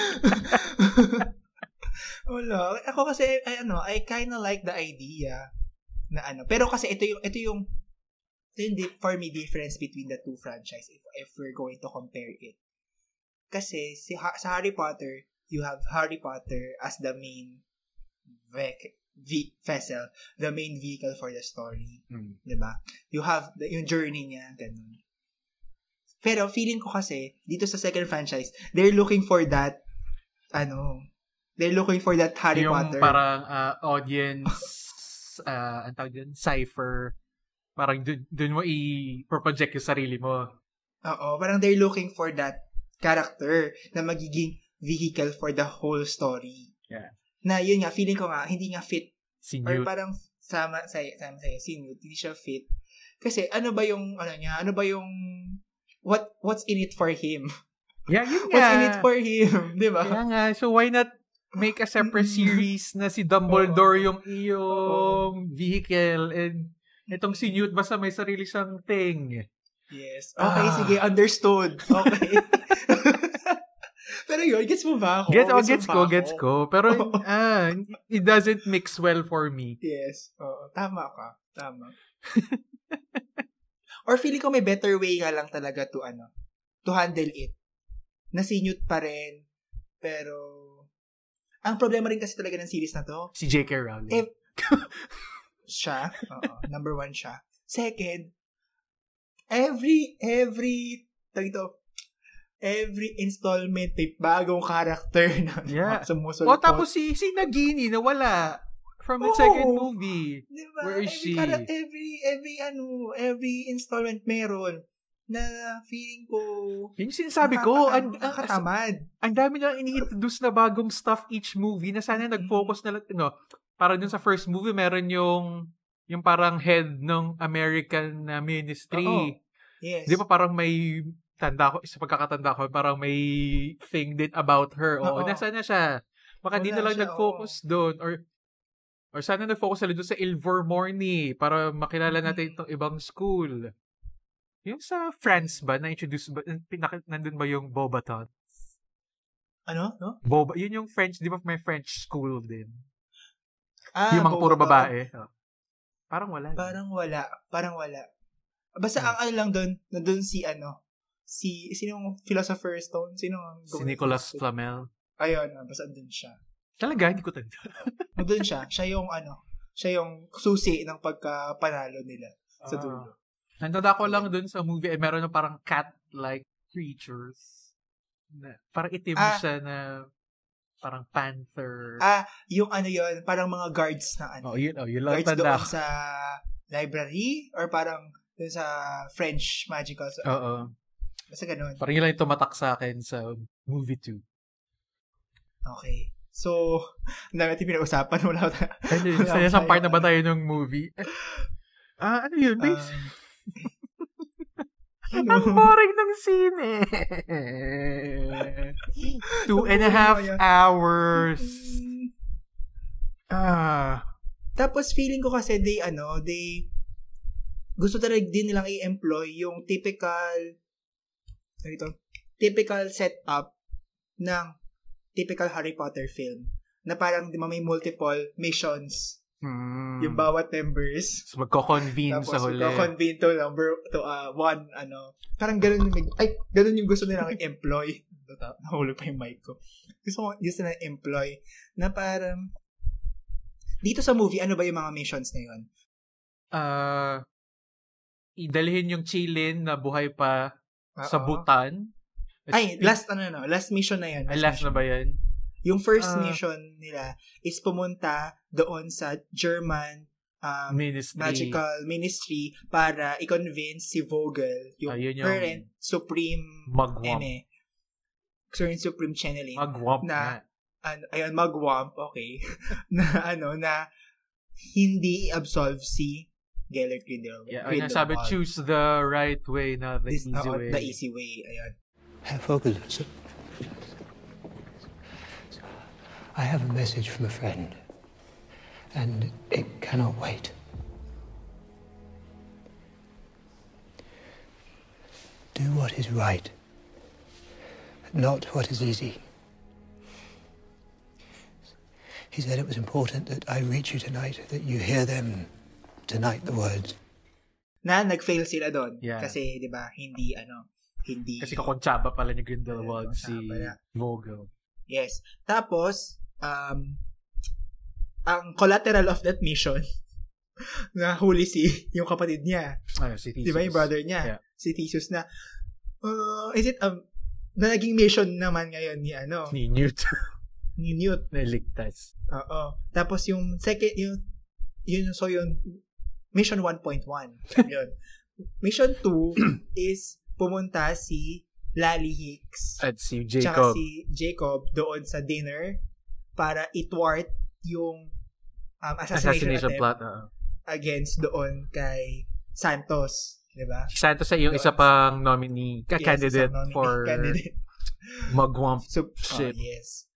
Wala. Ako kasi, I, ano, I kinda like the idea na ano. Pero kasi ito yung, ito yung, ito yung for me difference between the two franchise if, if we're going to compare it. Kasi si, ha, sa Harry Potter, you have Harry Potter as the main vec- v- vessel, the main vehicle for the story. Mm. Diba? You have the, yung journey niya, ganun. Pero feeling ko kasi, dito sa second franchise, they're looking for that, ano, they're looking for that Harry yung Potter. Yung parang uh, audience, uh, ang tawag dun, cipher, parang dun, dun mo i-project yung sarili mo. Oo, parang they're looking for that character na magiging vehicle for the whole story. Yeah. Na yun nga, feeling ko nga, hindi nga fit. Si Or parang sama sa'yo, sama sa'yo, si Newt, hindi siya fit. Kasi ano ba yung, ano niya, ano ba yung, what what's in it for him? Yeah, yun nga. What's in it for him? Di ba? Kaya nga, so why not make a separate series na si Dumbledore yung iyong vehicle and itong si Newt basta may sarili siyang thing. Yes. Okay, Ah. sige. Understood. Okay. Pero yun, gets mo ba ako? Get, oh, mo gets ba ko, ako? gets ko. Pero ah, it doesn't mix well for me. Yes. Oo, tama ka. Tama. Or feeling ko may better way nga lang talaga to ano, to handle it. Na si Newt pa rin. Pero, ang problema rin kasi talaga ng series na to, Si J K Rowling. Eh, siya, oo, number one siya. Second, every, every, tagito, every installment may bagong character na Yeah. sumusulpot. O tapos si, si Nagini na wala from the Oo. second movie. Diba? Where is every, she? chara- every, every, ano, every installment meron na feeling ko Yung sinasabi ko, ang, ang, nakakatamad. ang dami nilang ini-introduce na bagong stuff each movie na sana nag-focus na lang, no, parang dun sa first movie, meron yung yung parang head ng American na ministry. Oo. Yes. Di ba parang may tanda ko, sa pagkakatanda ko, parang may thing din about her. Oo, Oo. nasa na siya. Baka di na Wala lang siya, nag-focus doon. Or or sana nag-focus sila doon sa Ilvermorny para makilala natin itong ibang school. Yung sa France ba, na-introduce ba, pinak- nandun ba yung Bobaton? Ano? No? Boba, yun yung French, di ba may French school din? Ah, yung mga puro Boba. babae. Oh. Parang wala. Parang wala. Parang wala. Basta Hmm. ang ano lang doon, nandun si ano, si, sino yung Philosopher Stone? Sino ang Si Nicholas Flamel. Ayun, ah, basta andun siya. Talaga, hindi ko tanda. Nandun siya. Siya yung ano, siya yung susi ng pagkapanalo nila sa Ah. dulo. Nandada ko lang dun sa movie, eh, meron na parang cat-like creatures. Na, parang itim Ah. siya na parang panther. Ah, yung ano yun, parang mga guards na ano. Oh, yun, oh, yun lang guards tanda doon ko. sa library or parang doon sa French magical. So, Oo. basta ganun. Parang yun lang yung tumatak sa akin sa movie two. Okay. So, ang dami natin pinag-usapan. Wala ko ta- Ano yun? wala Sa ko isang part na tayo, ba tayo ng movie? Ah, ano yun? Base? Um, Ang boring ng sine. Two and a half hours. Ah. Tapos feeling ko kasi they ano, they gusto talaga din nilang i-employ yung typical ano ito, typical setup ng typical Harry Potter film na parang di ba may multiple missions Hmm. yung bawat members. So, magko-convene Tapos sa huli. convene to number to uh, one ano. Parang ganun yung ay ganun yung gusto nilang i-employ. Nahulog pa yung mic ko. Gusto ko gusto nilang employ na parang dito sa movie ano ba yung mga missions na yun? Ah, idalhin yung Chilin na buhay pa sa Oo. Bhutan. Ay, last ano no, last mission na yun. Ay, last na mission. ba yan? Yung first Ah. mission nila is pumunta doon sa German um, Ministry. magical ministry para i-convince si Vogel, yung Ayun yung current supreme Magwamp. eme, current supreme channeling, Magwamp na- na. ano, ayun, magwamp, okay, na ano, na hindi i-absolve si Gellert Grindelwald. Yeah, ayun, sabi, choose the right way, not the This, easy oo, way. the easy way, ayun. Herr Vogel, sir. I have a message from a friend, and it cannot wait. Do what is right, not what is easy. He said it was important that I reach you tonight, that you hear them tonight, the words. Na nag-fail sila doon. Yeah. Kasi, di ba, hindi, ano, hindi... Kasi kakontsaba pala ni Grindelwald Yeah, si kontsaba na. Vogel. Yes. Tapos, um, ang collateral of that mission, na huli si, yung kapatid niya. Ay, si Theseus. Di ba, yung brother niya. Yeah. Si Theseus na, uh, is it, um, na naging mission naman ngayon ni, ano, Ni Newt. ni Newt. Naligtas. Oo. Tapos yung second, yung, yun, so yung mission one point one. Yun. Mission two is pumunta si Lally Hicks. At si Tsaka Jacob. si Jacob doon sa dinner para i-thwart yung um, assassination, Assassination attempt plot. Uh. against doon kay Santos. Diba? Si Santos ay yung Doon isa sa- pang nominee, ka Yes, candidate isang nominee for candidate. Magwamp So, shit. oh, yes.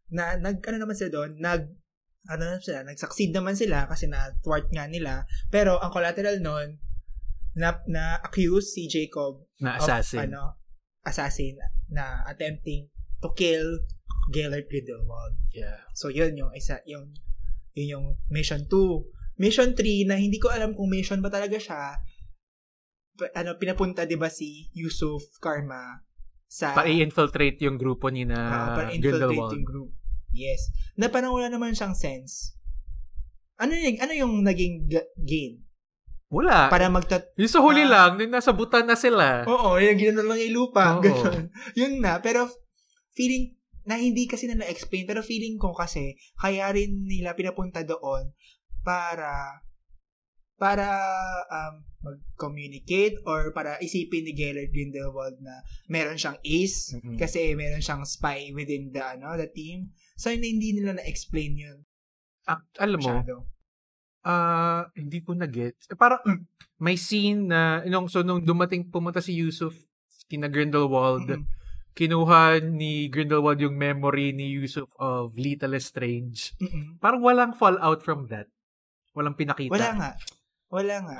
na nag ano naman sila doon, nag ano naman sila, nag-succeed naman sila kasi na-thwart nga nila. Pero ang collateral noon, na, na-accuse si Jacob na assassin. Of, ano, assassin na attempting to kill Gellert Grindelwald. Yeah. So, yun yung isa, yung, yun yung mission two. Mission three, na hindi ko alam kung mission ba talaga siya, ano, pinapunta, di ba, si Yusuf Karma sa... Para i-infiltrate yung grupo ni na uh, para infiltrate yung group. Yes. Na parang wala naman siyang sense. Ano yung, ano yung naging g- gain? Wala. Para magtat... Yung sa huli uh, lang, nung nasa butan na sila. Oo, yung ginanon lang yung lupa. Oo. Ganun. Yun na. Pero feeling na hindi kasi na na-explain, pero feeling ko kasi kaya rin nila pinapunta doon para para um, mag-communicate or para isipin ni Gellert Grindelwald na meron siyang ace mm-hmm. kasi meron siyang spy within the ano the team. So, hindi nila na-explain yun. Ah, alam mo, ah uh, hindi ko na-get. Eh, parang, mm, may scene na, nung, so, nung dumating, pumunta si Yusuf, kina Grindelwald, mm-hmm. kinuha ni Grindelwald yung memory ni Yusuf of Lethal Strange. Mm-hmm. Parang walang fallout from that. Walang pinakita. Wala nga. Wala nga.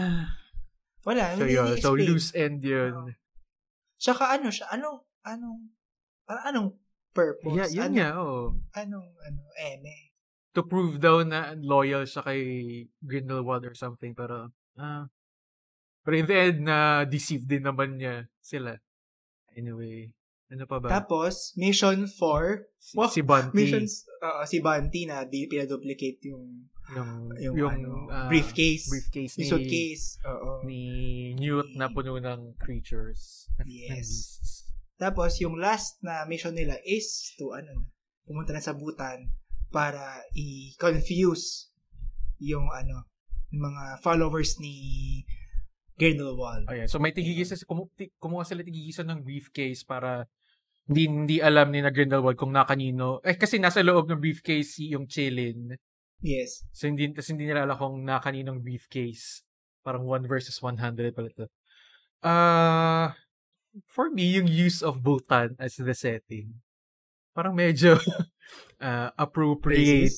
Wala. So, yun. So, loose end yun. Oh. Tsaka, ano siya? Anong, anong, parang anong purpose? Yeah, yun ano, nga, oo. Anong, ano, eme. To prove daw na loyal siya kay Grindelwald or something, pero, ah, pero in the end, na deceive din naman niya sila. Anyway, ano pa ba? Tapos, mission four, si, wow, si Bunty. Missions, uh, si Bunty na di, pinaduplicate yung, yung, yung, yung ano, uh, briefcase. Briefcase ni, suitcase. Oo. Ni Newt na puno ng creatures. Yes. Tapos, yung last na mission nila is to, ano, pumunta na sa Bhutan para i-confuse yung, ano, yung mga followers ni Grindelwald. Oh, yeah. So, may tigigisa, kumu, kumuha sila tigigisa ng briefcase para hindi, hindi alam ni na Grindelwald kung nakanino. Eh, kasi nasa loob ng briefcase yung Chilin. Yes. So, hindi, tas hindi nila alam kung nakaninong briefcase. Parang one versus one hundred pala ito. Uh, for me, yung use of Bhutan as the setting, parang medyo uh, appropriate.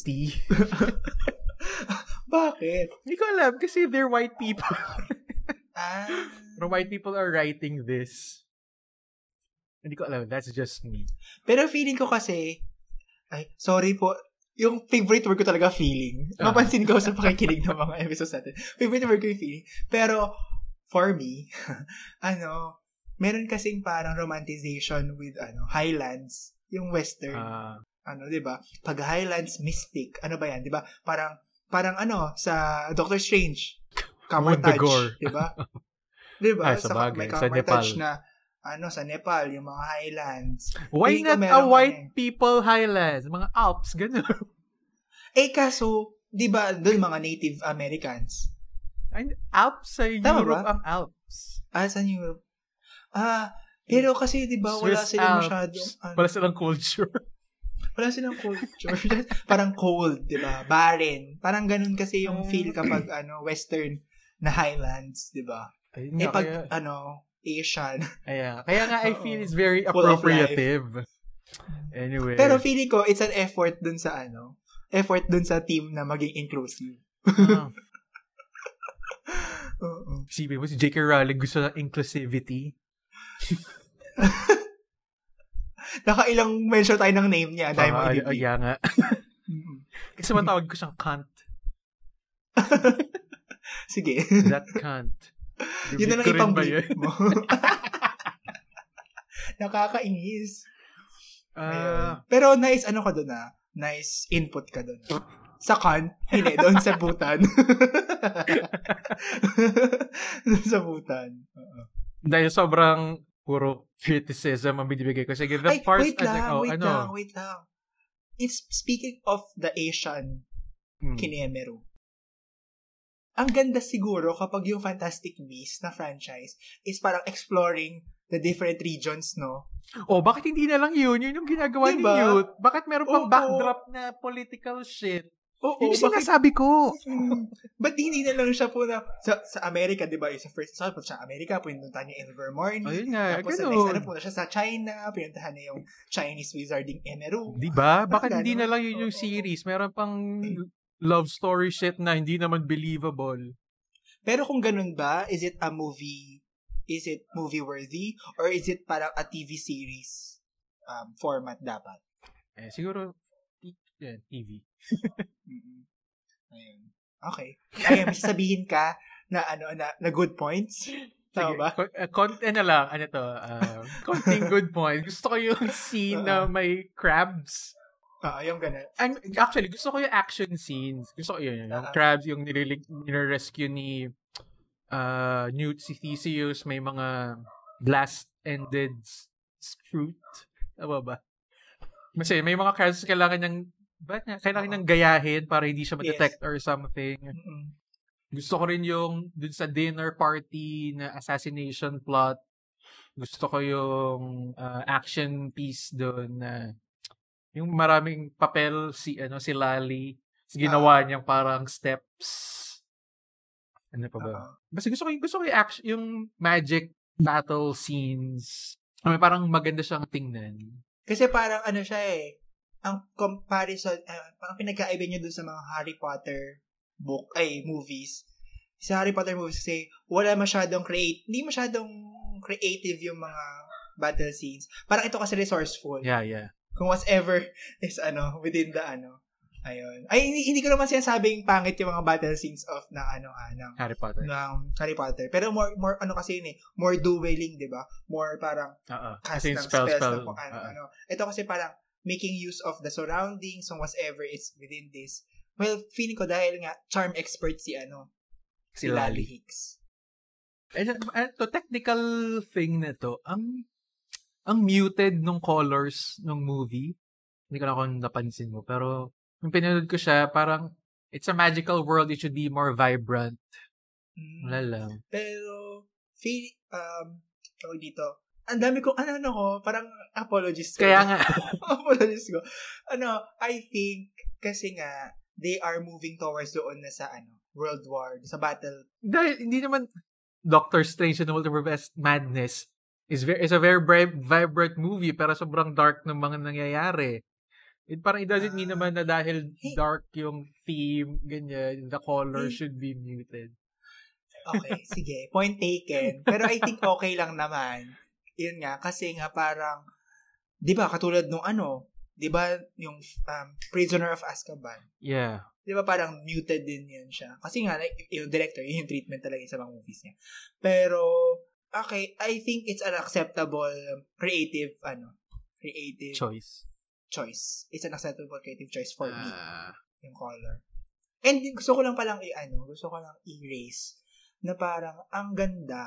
Bakit? Hindi ko alam kasi they're white people. ah. Pero white people are writing this. Hindi ko alam. That's just me. Pero feeling ko kasi, ay, sorry po, yung favorite word ko talaga feeling. Uh-huh. Mapansin ko sa pakikinig ng mga episodes natin. Favorite word ko yung feeling. Pero, for me, ano, meron kasing parang romanticization with, ano, Highlands, yung Western. Uh, ano, di ba? Pag Highlands, mystic. Ano ba yan? Di ba? Parang, parang ano, sa Doctor Strange, Camertage. Di ba? Di ba? Ay, sa, sa bagay. May Sa Nepal. na, ano, sa Nepal, yung mga Highlands. Why Hindi not a white people Highlands? Mga Alps, gano'n. Eh, kaso, di ba, doon mga Native Americans? Ay, Alps sa Europe ang Alps. Ah, sa Europe. Ah, pero kasi, di ba, wala silang masyadong... Ano, wala silang culture. Wala silang culture. Parang cold, di ba? Barren. Parang ganun kasi yung feel kapag, ano, Western na Highlands, di ba? Ay, eh, pag, kaya... ano... Asian. Ayan. Kaya nga, I feel it's very appropriative. Anyway. Pero feeling ko, it's an effort dun sa ano, effort dun sa team na maging inclusive. Uh-huh. Uh-uh. Isipin mo, si J K Rowling gusto ng inclusivity. Nakailang mention tayo ng name niya. Dahil uh, mo uh, yeah nga. Kasi matawag ko siyang cunt. Sige. That cunt. Yun na lang ipang-bleep mo. Nakakainis. Uh, Pero nice ano ka doon ah. Nice input ka doon. Sa kan? Hindi, doon sa Bhutan. Doon sa Bhutan. Uh-uh. Dahil sobrang puro criticism ang binibigay ko. Sige, the Ay, parts... wait lang, oh, wait ano? lang, wait lang. It's speaking of the Asian hmm. Kinemeru. Ang ganda siguro kapag yung Fantastic Beasts na franchise is parang exploring the different regions, no? Oh, bakit hindi na lang yun? Yun yung ginagawa diba? ni Newt. Bakit meron pang oh, backdrop oh. na political shit? Oo, Yung bakit- sinasabi ko. Hmm. Ba't hindi na lang siya po na, sa, sa Amerika, di ba, yung sa first episode, punta siya sa Amerika, pinuntahan niya Ilvermorny. Ayun nga, Tapos sa ganun. next, ano, punta siya sa China, pinuntahan niya yung Chinese wizarding Emeru. Di ba? Bakit Parang hindi na ganun. lang yun yung Oo. series? Meron pang love story shit na hindi naman believable. Pero kung ganun ba, is it a movie, is it movie worthy, or is it parang a T V series um, format dapat? Eh, siguro, t- yeah, T V. Mm-mm. Ayun. Okay. Ayun, may sasabihin ka na ano na, na good points? Tama ba? Ko- uh, con- ano lang, ano to, uh, konting good point. Gusto ko yung scene na may crabs. Ah, yung ganun. And actually, gusto ko yung action scenes. Gusto ko yun. Yung Ah. crabs, yung nililig- nire-rescue ni uh, Newt, si Theseus, may mga blast-ended s- fruit. Tama ba? Kasi may mga crabs kailangan ng ba't nga? Kailangan ng gayahin para hindi siya ma-detect or something. Mm-mm. Gusto ko rin yung dun sa dinner party na assassination plot. Gusto ko yung uh, action piece doon na yung maraming papel si ano si Lali. Ginawa Ah. niyang parang steps. Ano pa ba? Ah. Basta gusto ko yung, gusto ko yung action, yung magic battle scenes. May parang maganda siyang tingnan. Kasi parang ano siya eh, ang comparison, uh, parang pinagkaiba niya dun sa mga Harry Potter book, ay, movies. Sa Harry Potter movies kasi, wala masyadong create, hindi masyadong creative yung mga battle scenes. Parang ito kasi resourceful. Yeah, yeah. Kung whatever is ano, within the ano, ayun. Ay, hindi, hindi ko naman sinasabing pangit yung mga battle scenes of na ano, ah, ng, Harry Potter. ng Harry Potter. Pero more, more ano kasi yun eh, more dueling, di ba? More parang, Oo. cast Kasi ng yung spell, spells spell. na kung ano, Oo. ano. Ito kasi parang making use of the surroundings and whatever is within this. Well, feeling ko dahil nga charm expert si ano, Si Lali. Hicks. Eh, ito, technical thing na to, ang ang muted nung colors nung movie. Hindi ko na kung napansin mo. Pero, nung pinanood ko siya, parang, it's a magical world. It should be more vibrant. Mm. Wala lang. Pero, feel, um, tawag dito, ang dami kong, ano, ano ko, parang apologies ko. Kaya nga. apologies ko. Ano, I think, kasi nga, they are moving towards doon na sa, ano, World War, sa battle. Dahil, hindi naman, Doctor Strange and the Multiverse Madness is very is a very bright, vibrant movie, pero sobrang dark ng mga nangyayari. It parang it doesn't mean Ah. naman na dahil Hey. dark yung theme, ganyan, the color Hey. should be muted. Okay, sige. Point taken. Pero I think okay lang naman. Yun nga, kasi nga parang, di ba, katulad nung ano, di ba, yung um, Prisoner of Azkaban, Yeah. di ba parang muted din yun siya. Kasi nga, like, yung director, yun yung treatment talaga sa mga movies niya. Pero, okay, I think it's an acceptable creative, ano, creative Choice. choice. It's an acceptable creative choice for me, Ah. yung color. And gusto ko lang palang i-ano, gusto ko lang i-raise na parang ang ganda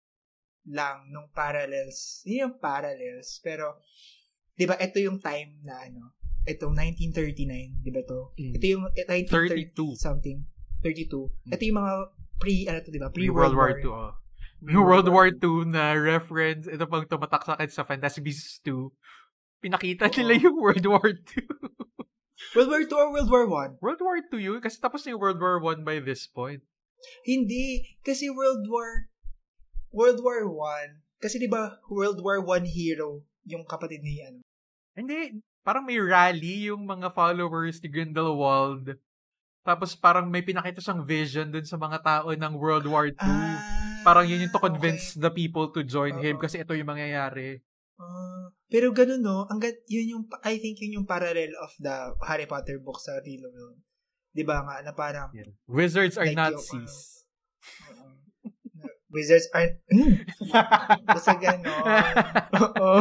lang nung parallels. Hindi yung parallels, pero 'di ba ito yung time na ano, itong nineteen thirty-nine, 'di ba to? Mm. Ito yung eh, nineteen thirty thirty-two. something, thirty-two. Mm. Ito yung mga pre ano to, 'di ba? Pre Pre-World World War War. Two. Oh. Yung World War Two na reference, ito pang tumatak sa akin sa Fantastic Beasts two. Pinakita nila yung World War Two. World War Two or World War One? World War Two yun? Kasi tapos na yung World War One by this point. Hindi, kasi World War World War One, kasi 'di ba World War One hero yung kapatid ni ano. Hindi, parang may rally yung mga followers ni Grindelwald. Tapos parang may pinakita siyang vision dun sa mga tao ng World War Two. Ah, Parang yun yung to convince okay. the people to join him Oo. kasi ito yung mangyayari. Ah, pero ganun no, ang gan- yun yung I think yun yung parallel of the Harry Potter book sa real world. 'Di ba nga na parang Yeah. Wizards are Like yung, Nazis. uh, wizards are mm, basta ganon. Oo.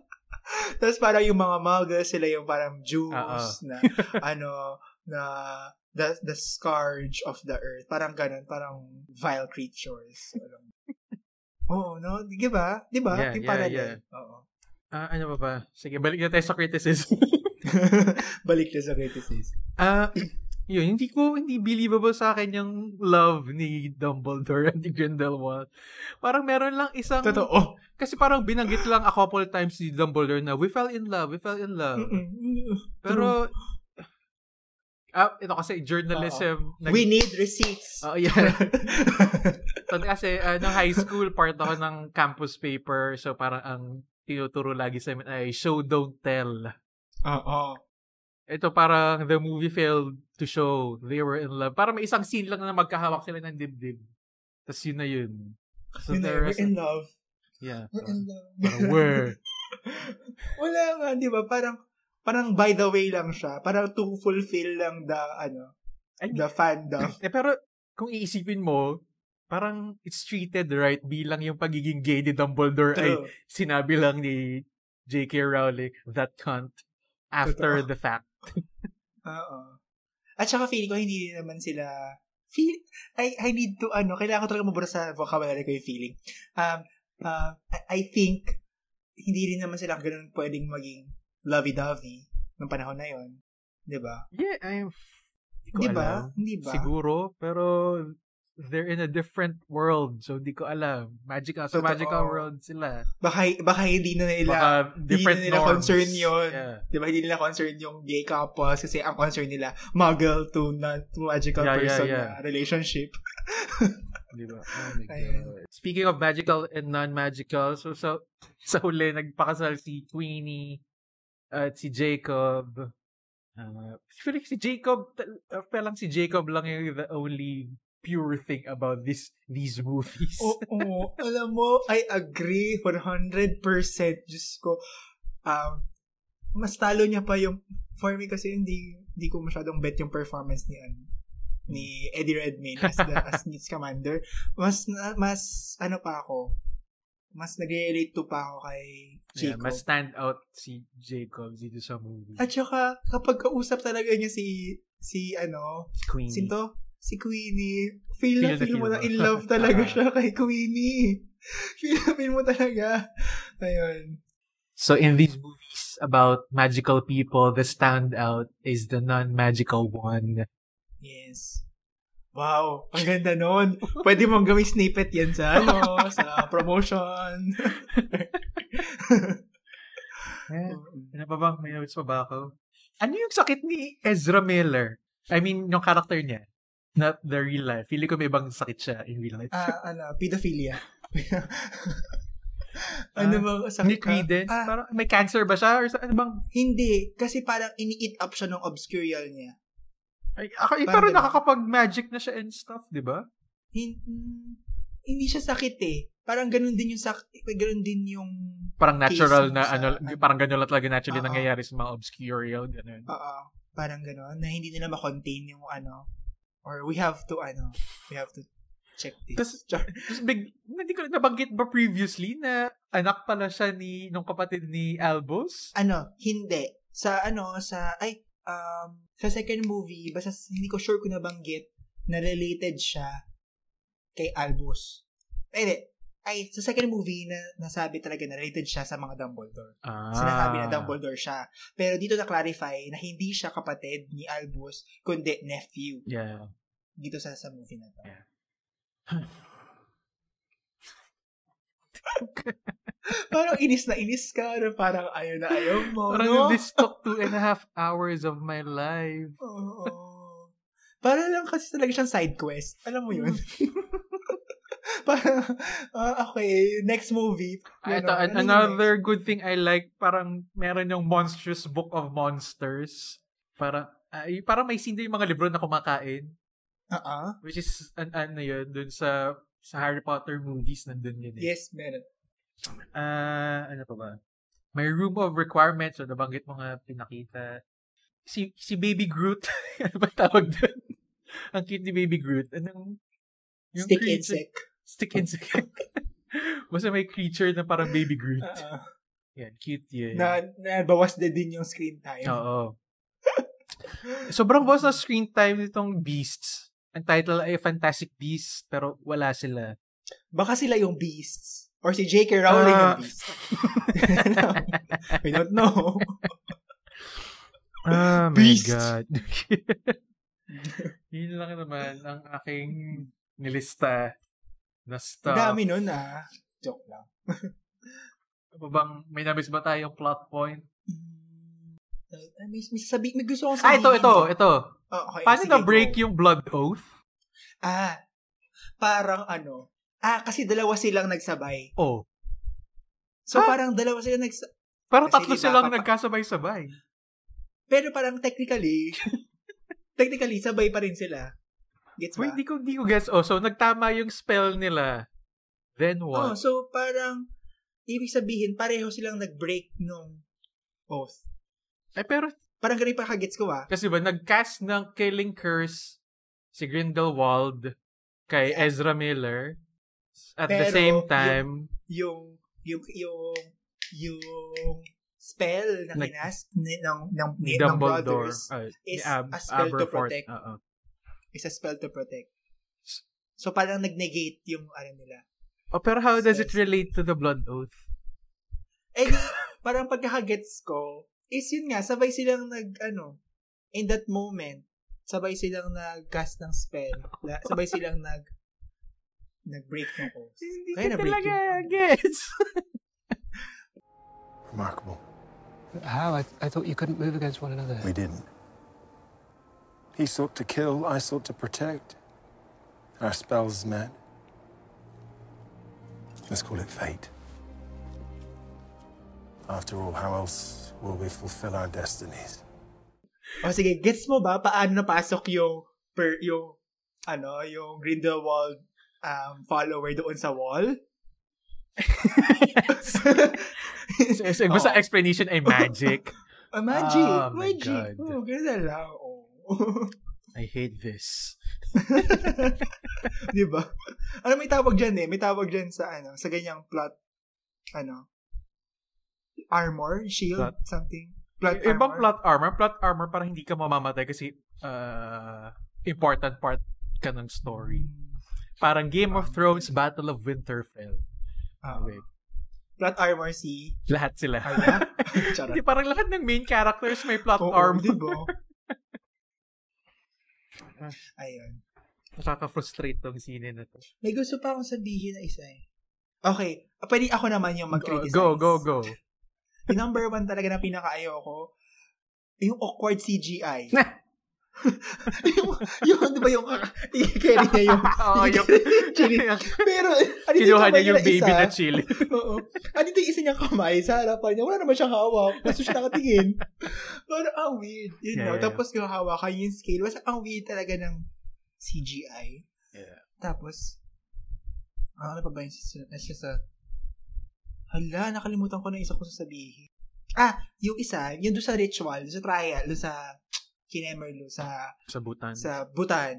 Tapos parang yung mga muggles sila yung parang Jews Oo. na ano na the the scourge of the earth. Parang ganon, parang vile creatures. Parang- Oo, no? Di ba? Di ba? Yeah, yung yeah, parallel. yeah. Oo. Ah, ano ba ba? Sige, balik na tayo sa criticism. Balik na sa criticism. Ah, yun, hindi ko, hindi believable sa akin yung love ni Dumbledore and ni Grindelwald. Parang meron lang isang... Totoo. Kasi parang binanggit lang a couple times si Dumbledore na we fell in love, we fell in love. Mm-mm. Pero, Ah, ito kasi journalism. Nag- We need receipts. Oh, yeah. So, kasi, ano, high school, part ako ng campus paper. So, parang ang tinuturo lagi sa amin ay show, don't tell. Oo. Ito parang the movie failed to show they were in love. Parang may isang scene lang na magkahawak sila ng dibdib. Tapos yun na yun. So, yun na, we're in love. Yeah. We're in love. Parang, where? Wala nga, di ba? Parang, parang by the way lang siya. Parang to fulfill lang the, ano, I mean, the fandom. Eh, pero, kung iisipin mo, parang it's treated right bilang yung pagiging gay ni Dumbledore. True. Ay sinabi lang ni J K. Rowling, that cunt, after Totoo. The fact. Oo. At saka feeling ko, hindi naman sila, feel, I, I need to, ano, kailangan ko talaga mabura sa vocabulary ko yung feeling. Um, uh, I, I think, hindi rin naman sila ganun pwedeng maging lovey-dovey nung panahon na yon, 'di ba? Yeah, I'm Di ba? Hindi ba? Siguro, pero they're in a different world, so hindi ko alam. Magical, so magical world sila. Baka baka hindi na nila baka different hindi na nila norms. Concern 'yon. Yeah. 'Di ba? Hindi nila concern yung gay couples kasi ang concern nila muggle to not to magical yeah, person yeah, yeah. na relationship. Di ba? Oh my God. Speaking of magical and non-magical, so sa sa huli nagpakasal si Queenie at si Jacob. Uh, feel like si Jacob, uh, lang si Jacob lang yung the only pure thing about this these movies. Oo, oh, oh, alam mo, I agree one hundred percent. Diyos ko, um, mas talo niya pa yung, for me kasi hindi, hindi ko masyadong bet yung performance ni, ano, ni Eddie Redmayne as, the, as Newt Scamander. Mas, mas, ano pa ako, mas nag-relate to pa ako kay Jacob. Yeah, mas stand out si Jacob dito sa movie. At saka, kapag kausap talaga niya si, si ano, Queenie. Sinto? Si Queenie. Feel na feel, feel mo na in love talaga siya kay Queenie. Feel na feel mo talaga. Ayun. So in these movies about magical people, the standout is the non-magical one. Yes. Wow, ang ganda nun. Pwede mong gawing snippet yan sa, ano, sa promotion. eh, ano pa bang, may notes pa ba ako? Ano yung sakit ni Ezra Miller? I mean, yung character niya. Not the real life. Feeling ko may ibang sakit siya in real life. Ah, uh, ano, pedophilia. ano bang sakit? Ni Credence? Ah, parang may cancer ba siya? Or ano bang? Hindi. Kasi parang ini-eat up siya ng obscurial niya. Ay, ako, eh, pero diba? Nakakapag-magic na siya and stuff, di ba? Hindi, hindi siya sakit eh. Parang ganun din yung sakit. Ganun din yung parang natural na, sa, ano, ano, parang ganun lang talaga naturally uh-oh. Nangyayari sa mga obscurial, ganun. Oo. Parang ganun. Na hindi nila ma-contain yung ano. Or we have to, ano, we have to check this. Tapos big, hindi ko nabanggit ba previously na anak pala siya ni, nung kapatid ni Albus? Ano, hindi. Sa, ano, sa, ay, um, sa second movie, basta hindi ko sure kung nabanggit na related siya kay Albus. Ay, ay, sa second movie na nasabi talaga na related siya sa mga Dumbledore. Ah. Sinasabi na Dumbledore siya. Pero dito na-clarify na hindi siya kapatid ni Albus, kundi nephew. Yeah. Dito sa, sa movie na to. Yeah. Parang inis na inis ka, na parang ayaw na ayaw mo. Parang no? this took two and a half hours of my life. Oo. Parang lang kasi talaga siyang side quest. Alam mo yun? Parang, uh, okay, next movie. Ito, know, an- another good thing I like, parang meron yung Monstrous Book of Monsters. Parang, uh, parang may scene din yung mga libro na kumakain. Uh-uh. Which is, an, ano yun, dun sa sa Harry Potter movies, nandun yun eh. Yes, meron. Ah, uh, ano pa ba? May Room of Requirements, so nabanggit mo nga pinakita. Si si Baby Groot, ano ba tawag doon? Ang cute ni Baby Groot. Anong yung stick creature, insect. Stick insect. Basta may creature na parang Baby Groot. Uh-uh. Yan, cute yun. Na, na bawas na din yung screen time. Oo. Sobrang bawas na screen time nitong Beasts. Ang title ay Fantastic Beasts, pero wala sila. Baka sila yung Beasts. Or si J K. Rowling uh, yung Beast. I don't know. Oh my God. Yun lang naman ang aking nilista na stuff. Dami nun ah. Joke lang. Ano bang, may nabis ba tayong plot point? Uh, may, may, sabi, may gusto kong Ah, sabihin. ito, ito, ito. Oh, okay, Paano sige, na-break go. yung blood oath? Ah, parang ano. Ah, kasi dalawa silang nagsabay. Oh. So, Ha? parang dalawa silang nagsabay. Pero Kasi tatlo diba, silang papa- nagkasabay-sabay. Pero parang technically, technically, sabay pa rin sila. Gets ba? Wait, di ko, di ko guess. Oh, so nagtama yung spell nila. Then Oh, what? so parang, ibig sabihin, pareho silang nag-break nung oath. Eh, pero, Parang ganun pa kagets ko ah. kasi ba, nag-cast ng Killing Curse si Grindelwald kay Yeah. Ezra Miller. At the Pero, same time, Yung, yung, yung, yung spell na Nag- kinas ni, ng, ng, ni ni, ng Dumbledore. brothers uh, ni is Ab- a spell to Aberforth, protect. oo. is a spell to protect. So, parang nag-negate yung ano nila. Oh, pero how does it Spells. relate to the blood oath? Eh, di, parang pagkakagets ko, is yun nga, sabay silang nag, ano, in that moment, sabay silang nag-cast ng spell. La- Sabay silang nag, nag-break ng oath. Hindi Kaya ko na-break talaga yung- gets. Remarkable. How? I, I thought you couldn't move against one another. We didn't. He sought to kill, I sought to protect. Our spells met. Let's call it fate. After all, how else will we fulfill our destinies? O sige, gets mo ba paano napasok yung, per, yung, ano, yung Grindelwald um, follower doon sa wall? so, so, basta Oo. explanation ay magic. Ah, magic! Oh my magic! God. Oh, ganun lang. Oh. I hate this. Di ba? Ano may tawag dyan eh? May tawag dyan sa ano, sa ganyang plot, ano, armor, shield, Plot. something. Plot I- Ibang armor. plot armor. Plot armor parang hindi ka mamamatay kasi uh, important part ka ng story. Parang Game of Thrones, Battle of Winterfell. Ah, Wait. plot armor si Lahat sila. Arya. Charot. Hindi, parang lahat ng main characters may plot Oo, armor. di ba? Ayun. Nakaka-frustrate tong scene na to. May gusto pa akong sabihin na isa eh. Okay. Pwede ako naman yung mag-criticize. Go, go, go. Yung number one talaga na pinaka-ayoko, yung awkward C G I. yung, yung, di ba yung, i-carry niya yung, Oo, yung, chili. Pero, ano kinuha niya yung kamay baby isa? na chili. Oo. Ano yung isa niyang kamay sa harapan niya? Wala naman siyang hawak. Basta siya nakatingin. Pero, ang weird. You know? Yeah, yeah. Tapos, yung hawakan yung scale. Basta, ang weird talaga ng C G I. Yeah. Tapos, ah, ano pa ba yung siya sa, hala, nakalimutan ko na isa ko sasabihin. Ah, yung isa, yung doon sa ritual, doon sa trial, doon sa Kinemerlo, sa Sa Bhutan. sa Bhutan.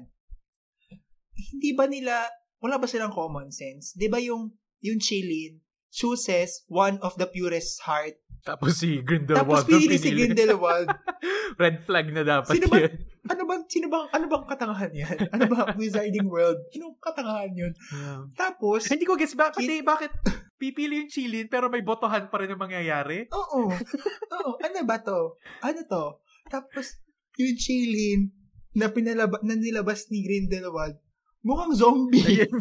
Hindi ba nila, wala ba silang common sense? Di ba yung, yung Chilin chooses one of the purest heart. Tapos si Grindelwald. Tapos pinili ang si Grindelwald. Red flag na dapat Sino ba, yun. ano bang, sino bang, ano bang katangahan yan? Ano ba, Wizarding World? Anong katangahan yun? Yeah. Tapos, Hindi ko gets ba, pati Kis- bakit pipili yung Chilin pero may botohan pa rin yung mangyayari? oo, oo, ano ba to? Ano to? Tapos, yung Chilin na pinalaba, na nilabas ni Grindelwald, mukhang zombie. Ayun.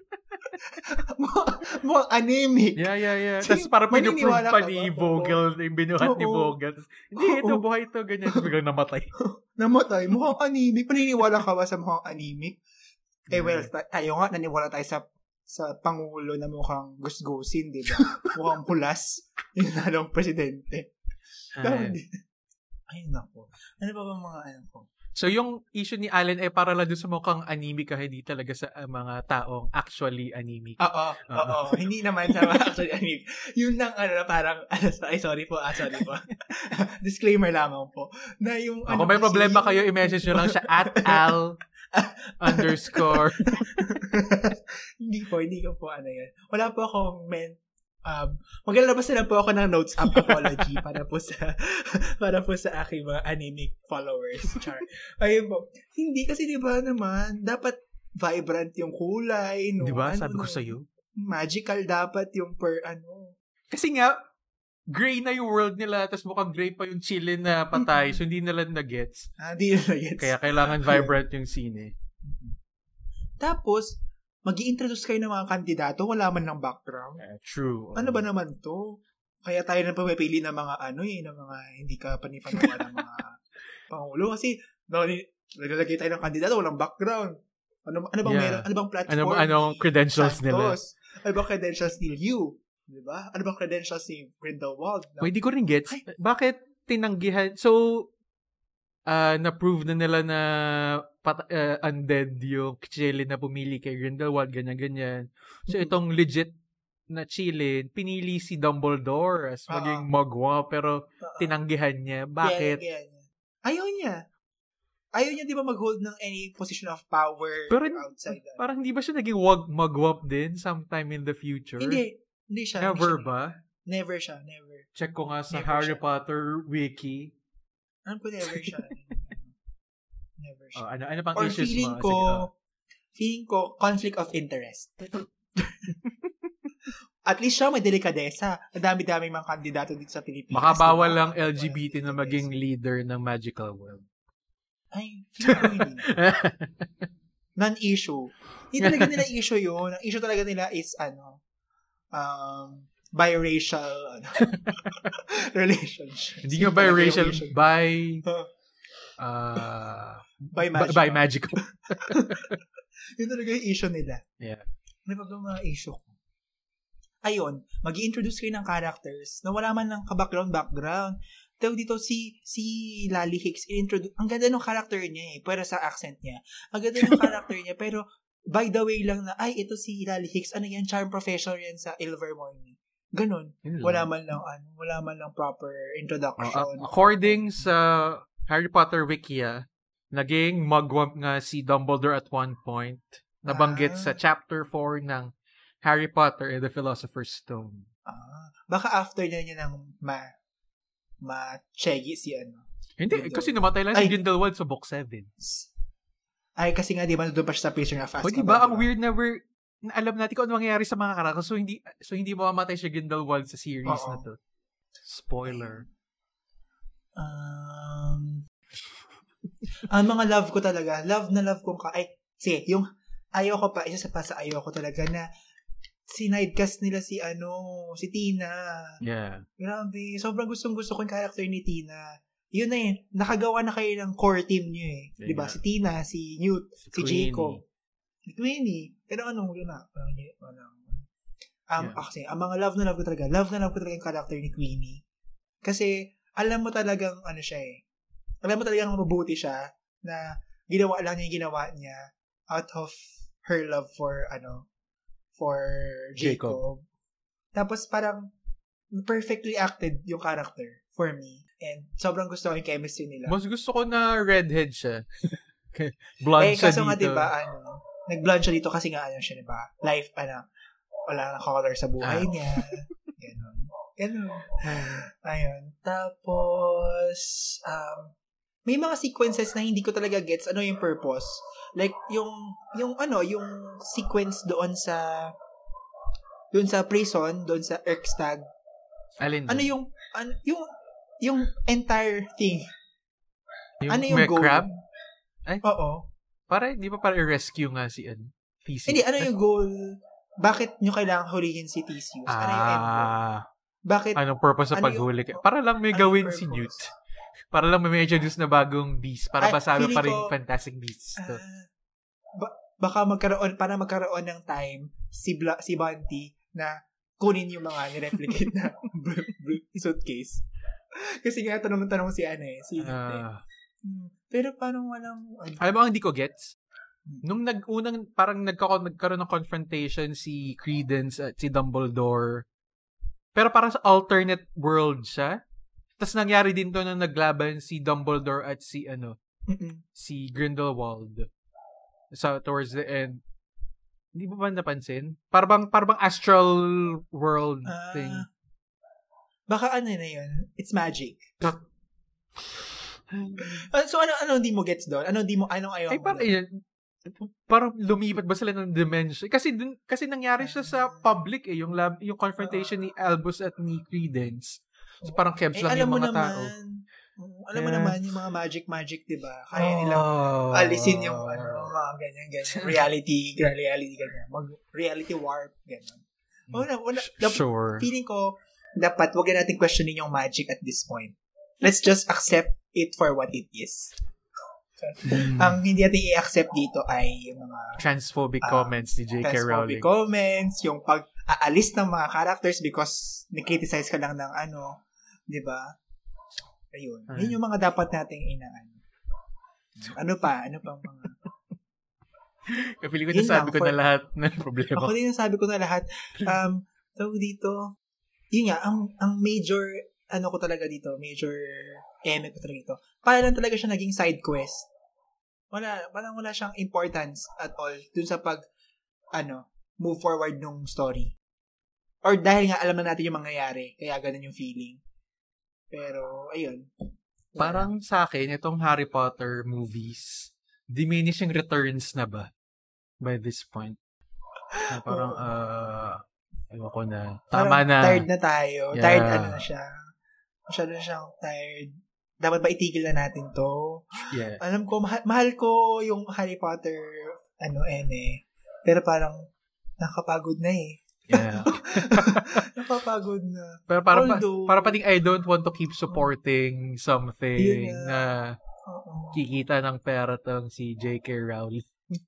mukhang, mukhang anemic. Yeah, yeah, yeah. So, Tapos parang pinuprove maniniwala pa ka ni ba? Vogel, yung binuhat ni Oo. Vogel. Tapos, hindi, ito, Oo. buhay ito, ganyan. Tapos biglang namatay. Namatay. Mukhang anemic. Paniniwala ka ba sa mukhang anemic? Eh, well, ta- tayo nga, naniwala tayo sa sa Pangulo na mukhang gusgusin, di ba? Mukhang pulas. Yung lalong presidente. Pero Ayan. hindi. Ay, nako. Ano ba bang mga ano ko? So, yung issue ni Allen ay para lang doon sa mukhang anemic ka, hindi talaga sa uh, mga taong actually anemic. Oo, oo. Hindi naman sa actually anemic. Yun lang, ano, parang, ay, sorry po, ah, sorry po. Disclaimer lamang po. Na yung, Kung ano, may kasi problema yung- kayo, i-message nyo lang siya at al underscore. hindi po, hindi ko po ano yan. Wala po akong men, um, maglalabas na lang po ako ng notes app apology para po sa, para po sa aking mga anemic followers. Char. Ayun po. Hindi kasi di ba naman, dapat vibrant yung kulay, no? Di ba? Ano, Sabi ko no? sa'yo. Magical dapat yung per, ano. Kasi nga, gray na yung world nila, tapos mukhang gray pa yung Chilin na patay, so hindi nila na-gets. Ah, di na gets. Kaya kailangan vibrant yung scene eh. Tapos, mag-i-introduce kayo ng mga kandidato, wala man ng background. Uh, true. Ano ba naman to? Kaya tayo na pumipili ng mga ano eh, ng mga hindi ka panipanawa ng mga pangulo. Kasi, no, naglalagay tayo ng kandidato, walang background. Ano, ano bang Yeah. meron? Ano bang platform? Ano, anong credentials nila? Ano bang credentials ni Liu? Diba? Ano bang credentials ni Grindelwald? No? O, hindi ko rin gets. Bakit tinanggihan? So, uh, na-prove na nila na pat- uh, undead yung Chile na pumili kay Grindelwald, ganyan-ganyan. So, itong legit na Chile, pinili si Dumbledore as Uh-uh. maging magwa, pero Uh-uh. tinanggihan niya. Bakit? Yeah, yeah, yeah. Ayaw niya. Ayaw niya, di ba, mag-hold ng any position of power Pero outside that. parang hindi ba siya naging wag magwap din sometime in the future? Hindi. Hindi siya. Never hindi siya. ba? Never siya. Never. Check ko nga sa Never Harry siya. Potter wiki. Alam ko never siya. Never siya. Oh, ano, ano pang Or issues feeling mo? ko, Sige, oh. feeling ko, conflict of interest. At least siya may delikadesa. Ang dami-dami mga kandidato dito sa Pilipinas. Makabawal diba? lang L G B T na maging leader ng magical world. Ay, feeling ko hindi. Non-issue. Hindi talaga nila issue yun. Ang issue talaga nila is, ano, um, biracial, ano, relationship. Hindi nga biracial, bi, uh, By bi, magical. bi magical. Yun talaga yung issue nila. Yeah. Ano pa ba mga issue ko? Ayun, mag-i-introduce kayo ng characters na wala man ng ka-background-background. Tawag dito, si si Lally Hicks, i-introduce, ang ganda ng character niya eh, pero sa accent niya. Ang ganda ng character niya, pero by the way lang na, ay, ito si Lally Hicks, ano yan, charm professor yan sa Ilvermorny. Ganon. Wala man lang, ano, wala man lang proper introduction. Uh, according sa Harry Potter Wikia, naging magwamp nga si Dumbledore at one point. Nabanggit Ah. sa chapter four ng Harry Potter and the Philosopher's Stone. Ah, baka after niya niya nang ma ma-chegi si ano. Hindi, Grindelwald. kasi namatay lang si Ay. Grindelwald sa book seven. Ay, kasi nga, di ba, doon pa siya sa Prisoner of O, Azkaban. di ba? Ang diba? weird na we're, na alam natin kung ano mangyayari sa mga karakter. So, hindi, so hindi mamamatay si Grindelwald sa series Oo. na to. Spoiler. Um, ang mga love ko talaga, love na love kong ka, ay, sige, yung ayoko pa, isa sa pa sa ayoko talaga na sinidecast nila si ano, si Tina. Yeah. Grabe, sobrang gustong gusto ko yung character ni Tina. Yun na yun, nakagawa na kayo ng core team nyo eh. Yeah. Diba? Si Tina, si Newt, si, si Queenie. Jacob. Si Queenie. Pero ano, yun na. Parang, parang, um, Yeah. kasi, ang mga love na love ko talaga, love na love ko talaga yung character ni Queenie. Kasi, alam mo talagang, ano siya eh, alam mo talagang mabuti siya, na ginawa lang niya yung ginawa niya out of her love for, ano, for Jacob. Jacob. Tapos, parang, perfectly acted yung character for me. And sobrang gusto ko yung chemistry nila. Mas gusto ko na redhead siya. Blonde eh, siya kaso dito. nga, diba, ano, nag-blonde siya dito kasi nga, ano siya, diba, life, ano, wala na color sa buhay Ah. niya. Ganon. Ganon. Ayun. Tapos, um, may mga sequences na hindi ko talaga gets ano yung purpose. Like, yung, yung ano, yung sequence doon sa, doon sa prison, doon sa Erkstag. Alin? Ano yung, ano, yung, yung entire thing. Yung ano yung may goal? crab? Ay, Oo. para, di ba para i-rescue nga si ano? Theseus? Hindi, ano yung goal? Bakit nyo kailangan hulihin si Theseus? Ano yung end goal? Ah. Bakit? Anong purpose sa ano paghuli? yung- Para lang may ano yung gawin si purpose? Newt. Para lang may introduce na bagong beast. Para Ay, basama feeling pa rin ko- Fantastic Beasts to. Ah, ba- baka magkaroon, para magkaroon ng time, si, Bla- si Bunty na kunin yung mga nireplicate na br- br- suitcase. Kasi nga, tanong-tanong si ano eh, si Ah. Hmm, pero parang walang, ano, Alam mo, ang hindi ko gets? Nung nag-unang, parang nagkako, nagkaroon ng confrontation si Credence at si Dumbledore. Pero parang sa alternate world siya. Tapos nangyari din to nung naglaban si Dumbledore at si, ano, mm-mm. si Grindelwald. So, towards the end. Hindi mo ba napansin? Parang, parang astral world Ah, thing. baka ano na yun, it's magic. Ah, so ano ano hindi mo gets doon? Ano hindi mo anong ayaw Ay, mo? parang, doon? yun, parang lumipat ba sila ng dimension? Kasi dun, kasi nangyari siya sa public eh, yung lab, yung confrontation ni Albus at ni Credence. So, parang kebs Eh, lang alam yung mo mga naman, tao. mm, alam mo Yeah. naman yung mga magic-magic, di ba? Kaya nilang Oh. alisin yung ano, mga ganyan-ganyan. Reality, reality, ganyan. Mag-reality warp, ganyan. Wala, wala. Sure. Feeling ko, dapat wag na natin questionin yung magic at this point. Let's just accept it for what it is. Mm. Ang hindi natin i-accept dito ay yung mga transphobic uh, comments ni J K Rowling. Transphobic comments, yung pag-aalis ng mga characters because ni-criticize ka lang ng ano, di ba? Ayun. Uh. Yun yung mga dapat nating inaano. Ano pa? Ano pa mga... Kapili ko nasabi ko for, na lahat ng problema. Ako din nasabi ko na lahat. Um, so dito, yun nga, ang, ang major, ano ko talaga dito, major eme ko talaga dito. Para lang talaga siya naging side quest. Wala, parang wala siyang importance at all dun sa pag, ano, move forward nung story. Or dahil nga alam na natin yung mangyayari, kaya ganun yung feeling. Pero, ayun. Wala. Parang sa akin, itong Harry Potter movies, diminishing returns na ba? By this point. Na parang, ah, uh, ewan ko na. Tama parang na. Tired na tayo. Yeah. Tired ano na siya. Masyado na siyang tired. Dapat ba itigil na natin to? Yeah. Alam ko, mahal, mahal ko yung Harry Potter, ano, eme. Pero parang, nakapagod na eh. Yeah. Nakapagod na. Pero parang, Although, pa, parang pating I don't want to keep supporting something na, na uh-oh. Kikita ng pera tong si J K Rowling.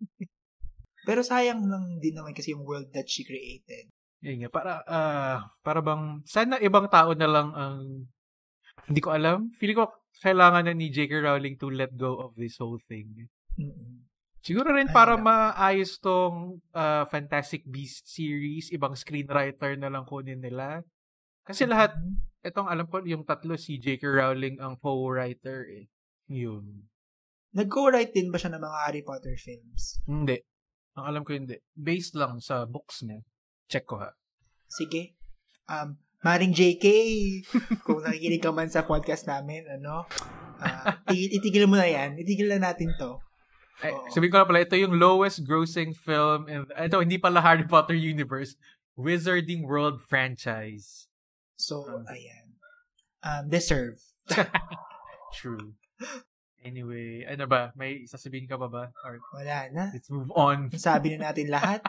Pero sayang lang din naman kasi yung world that she created. Yun nga, para, uh, para bang, sana ibang tao na lang ang, hindi ko alam. Feeling ko, kailangan na ni J K Rowling to let go of this whole thing. Mm-mm. Siguro rin para maayos tong uh, Fantastic Beasts series, ibang screenwriter na lang kunin nila. Kasi mm-hmm. lahat, etong alam ko, yung tatlo, si J K Rowling ang co-writer eh. Yun. Nag-co-write din ba siya ng mga Harry Potter films? Hindi. Ang alam ko hindi. Based lang sa books niya. Check ko ha. Sige. Um, Maring J K, kung nakikinig ka man sa podcast namin, ano, uh, itigil mo na yan. Itigil na natin to. Ay, sabihin ko na pala, ito yung lowest grossing film in, ito, hindi pala Harry Potter universe, Wizarding World franchise. So, um, ayan. Um, deserve. True. Anyway, ano ba? May sasabihin ka pa ba? Or, wala na. Let's move on. Sabi na natin lahat.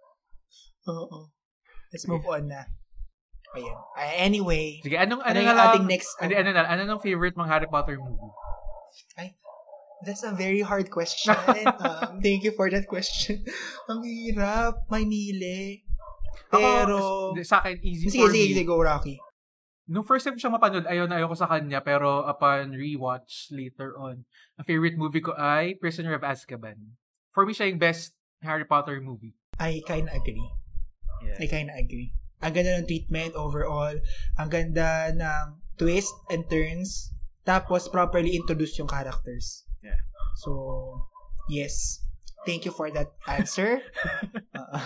Oo. Let's move on na. Ayan. Uh, anyway. Sige, anong, ano, ano yung ating next? Ano, ano, ano, ano nang favorite mong Harry Potter movie? Ay, that's a very hard question. um, thank you for that question. Ang hirap. May mili. Pero, ako, sa akin, easy sige, for sige, me. Sige, go, Rocky. Nung first time ko siya mapanood, ayaw na ayaw ko sa kanya, pero upon rewatch later on, ang favorite movie ko ay Prisoner of Azkaban. For me, siya yung best Harry Potter movie. I kinda agree. Yeah. I kinda agree. Ang ganda ng treatment overall. Ang ganda ng twist and turns. Tapos, properly introduce yung characters. Yeah. So, yes. Thank you for that answer. uh,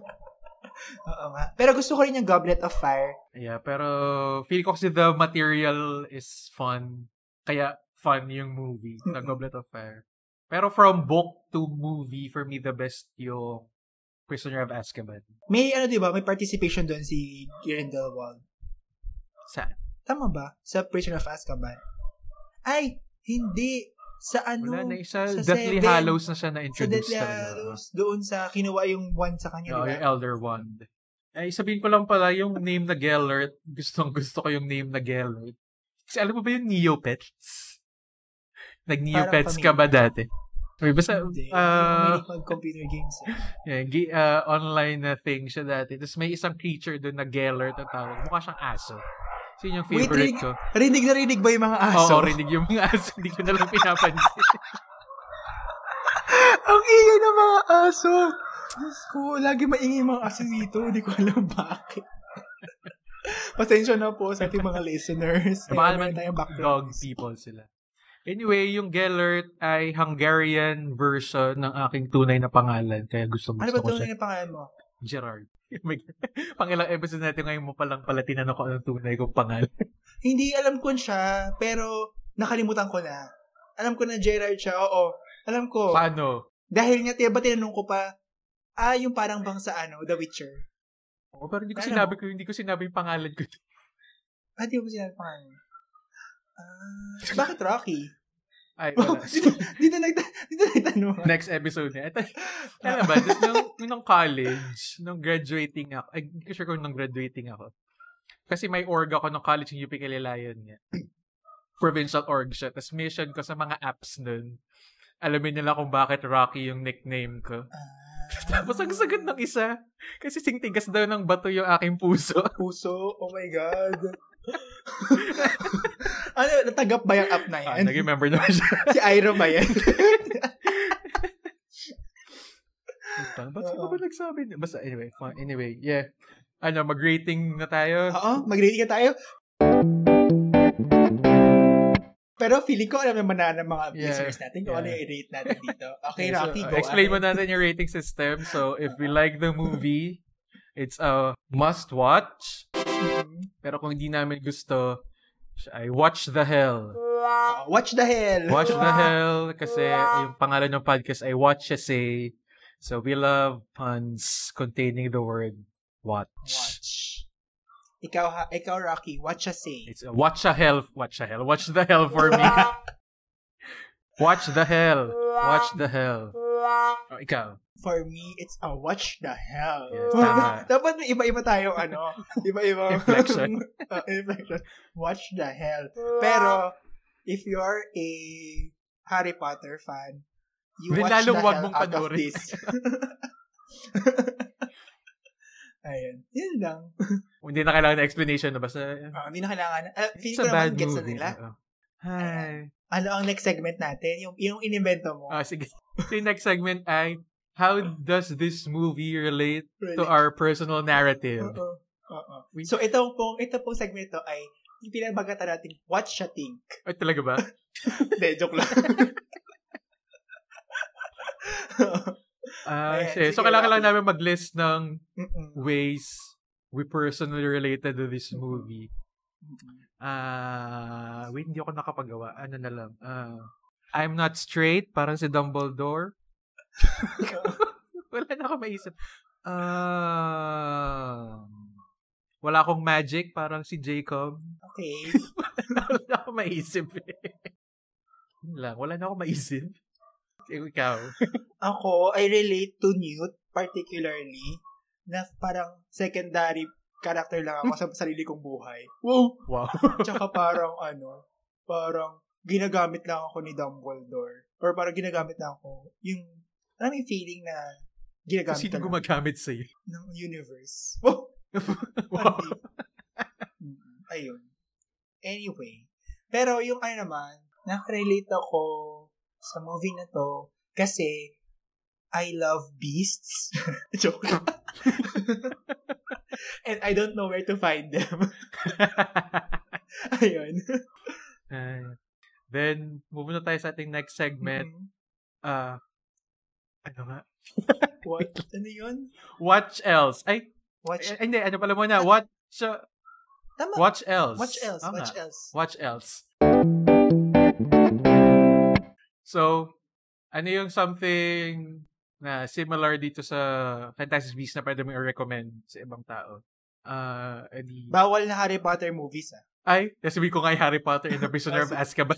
Oo nga. Pero gusto ko rin yung Goblet of Fire. Yeah, pero feel ko kasi the material is fun. Kaya fun yung movie, mm-hmm. The Goblet of Fire. Pero from book to movie, for me, the best yung Prisoner of Azkaban. May, ano diba, may participation doon si Grindelwald. Saan? Tama ba? Sa Prisoner of Azkaban. Ay, hindi. Sa ano? Wala na isa. Sa Deathly seven, Hallows na siya na-introduce. Sa Deathly Hallows. Doon sa, kinuha yung wand sa kanya, oh, diba? Yung Elder Wand. Ay, sabihin ko lang pala, yung name na Gellert, gustong gusto ko yung name na Gellert. Kasi alam mo ba yung Neopets? Nag-Neopets ka ba dati? Or basta, hindi. Uh, may mag-computer games. Eh. Yeah, uh, online na thing siya dati. Tapos may isang creature doon na Gellert ang tawag. Mukha siyang aso. So yun yung favorite Wait, rinig, ko. Rinig na rinig ba yung mga aso? Oo, rinig yung mga aso. Hindi ko na lang pinapansin. Ang ingay ng mga aso. Diyos ko, lagi maingay mga aso dito. Hindi ko alam bakit. Pasensya na po sa ating mga listeners. Baka naman dog people sila. Anyway, yung Gellert ay Hungarian version ng aking tunay na pangalan. Kaya gusto gusto ko siya. Ano ba tunay na pangalan mo? Gerard. Pangilang episode natin ngayon mo palang pala tinanong ko anong tunay kong pangalan. Hindi, alam ko siya. Pero nakalimutan ko na. Alam ko na Gerard siya. Oo. Alam ko. Paano? Dahil nga, diba tinanong ko pa, ah, yung parang bang sa ano, The Witcher. Oo, pero hindi ko ano? sinabi ko, hindi ko sinabi yung pangalan ko. Ah, di ko sinabi yung pangalan. Ah, bakit Rocky? Ay, wala. dito, dito, nagta, dito nagtanong. Next episode niya. Ito, alam ba, nung, nung college, nung graduating ako, ay, hindi ko sure kung nung graduating ako, Kasi may org ako ng college ng U P Calilayan nga. Provincial org siya. Tapos mission ko sa mga apps nun. Alamin nila kung bakit Rocky yung nickname ko. Tapos ang sagot ng isa. Kasi singtigas daw ng bato yung aking puso. Puso? Oh my God. Ano, natagap ba yung app na yan? Ah, nag-remember naman siya. Si Ira ba yan? Ba't ko ba nagsabi? Basta anyway, fun. Anyway, yeah. Ano, mag-rating na tayo? Oo, mag-rating na tayo. Pero feeling ko alam naman na ng mga Yeah. listeners natin kung Yeah. ano yung rate natin dito. Okay, So, Rocky, uh, go explain mo ahead. natin yung rating system. So, if we like the movie, it's a must-watch. Pero kung hindi namin gusto, I watch the hell. Uh, watch the hell. Watch the hell kasi yung pangalan ng podcast ay Watch Ya Say. So, we love puns containing the word watch. Watch. Ikaw, ha, ikaw Rocky, watch a say. It's a watch a hell. Watch a hell. Watch the hell for me. Watch the hell. Watch the hell. Oh, ikaw. For me, it's a watch the hell. Yes, tama. Dapat may iba-iba tayo, ano, iba-iba. Inflection. uh, inflection. Watch the hell. Pero, if you're a Harry Potter fan, you Then watch lalong the wag hell mong out of panoorin. this. Ayun. Yun lang. Hindi na kailangan na explanation na basta. Uh, hindi na kailangan. Uh, It's feeling a ko bad naman gets na movie. nila. Oo. Hi. Ano ang next segment natin? Yung, yung inimbento mo. Ah, sige. So, yung next segment ay, how does this movie relate to Relate. our personal narrative? Oo. Oo. So, ito pong, ito pong segment to ay yung pinabagatan natin, what siya think? Ay, talaga ba? Hindi, joke lang. Ah, Ayan, sige. So, sige, kailangan lang Rocky. namin mag-list ng Mm-mm. ways we personally related to this movie. Ah, wait, hindi ako nakapagawa. Ano na lang. Ah, I'm not straight, parang si Dumbledore. Wala na ako maisip. Ah, wala akong magic, parang si Jacob. Okay. Wala na ako maisip eh. Yun lang, wala na ako maisip. Ikaw. Ako, I relate to Newt particularly na parang secondary character lang ako sa sarili kong buhay. Wow! Wow. Tsaka parang ano, parang ginagamit lang ako ni Dumbledore. Or parang ginagamit lang ako yung, alam mo yung feeling na ginagamit Sino ka lang gumagamit sa'yo? ng universe. Wow! Wow. Mm, Ayun. Anyway. Pero yung ano naman, nakarelate ako sa movie na to kasi I love beasts. Joke lang. And I don't know where to find them. Ayun. Uh, then, move na tayo sa ating next segment. Mhm. Ah, ano nga? What? Ano yun? Watch else. Ay, Watch. eh, hindi, ano pala muna? Watch, uh, Tama. watch else. Watch else. Oo Watch nga. else. Watch else. So, ano yung something na similar dito sa Fantastic Beasts na pwede mo i-recommend sa ibang tao? Ah, uh, edi... Bawal na Harry Potter movies, ah. Ay, nasabi ko nga yung Harry Potter and the Prisoner of Azkaban.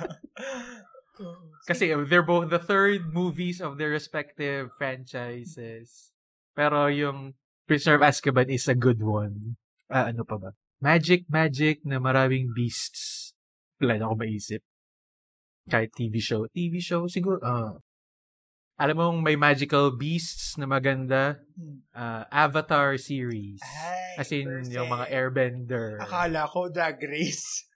Kasi they're both the third movies of their respective franchises. Pero yung Prisoner of Azkaban is a good one. Ah, ano pa ba? Magic, magic na maraming beasts. Wala na ako maisip. Kahit T V show. T V show, siguro. Ah. Alam mong may magical beasts na maganda. Ah, Avatar series. Ay, As in, perfect. yung mga airbender. Akala ko Drag Race.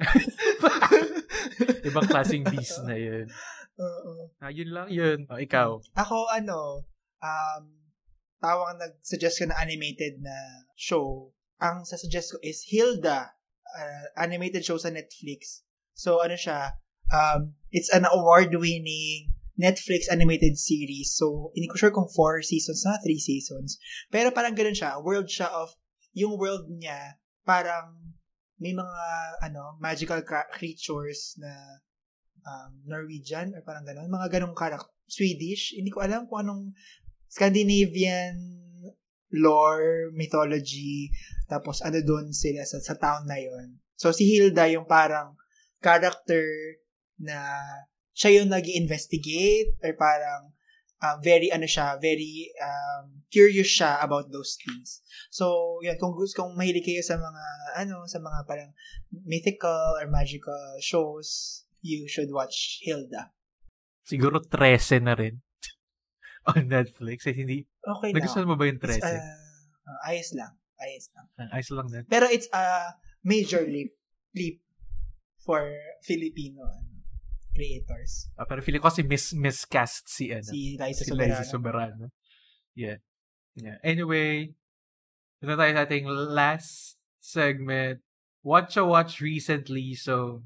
Ibang klaseng beast na yun. Oo. Ah, yun lang yun. O, ikaw. Ako, ano, um, tawang nag-suggest ko na animated na show. Ang sasuggest ko is Hilda, uh, animated show sa Netflix. So, ano siya, um, it's an award-winning Netflix animated series. So, hindi ko sure kung four seasons na, three seasons. Pero parang ganun siya, world siya of, yung world niya, parang may mga, ano, magical cra- creatures na um, Norwegian, or parang ganun. Mga ganung karak, Swedish. Hindi ko alam kung anong Scandinavian lore, mythology, tapos ano doon sila sa, sa town na yon. So, si Hilda yung parang character na siya yung nag-investigate or parang uh, very ano siya, very um, curious siya about those things. So, yun, kung gusto kung mahilig kayo sa mga ano, sa mga parang mythical or magical shows, you should watch Hilda. Siguro thirteen na rin on Netflix. Eh, hindi. Okay lang. Nagustuhan mo ba yung thirteen? Uh, uh, ayos lang. Ayos lang. Uh, ayos lang din. Pero it's a major leap leap for Filipino ano, creators. Ah, pero feeling ko si Miss miscast si ano. Si Liza si Soberano. Liza Soberano. Yeah. Yeah. Anyway, ito tayo sa ating last segment. Watch a watch recently. So,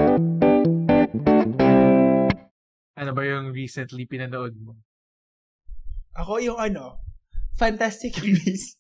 ano ba yung recently pinanood mo? Ako yung ano, Fantastic Beasts.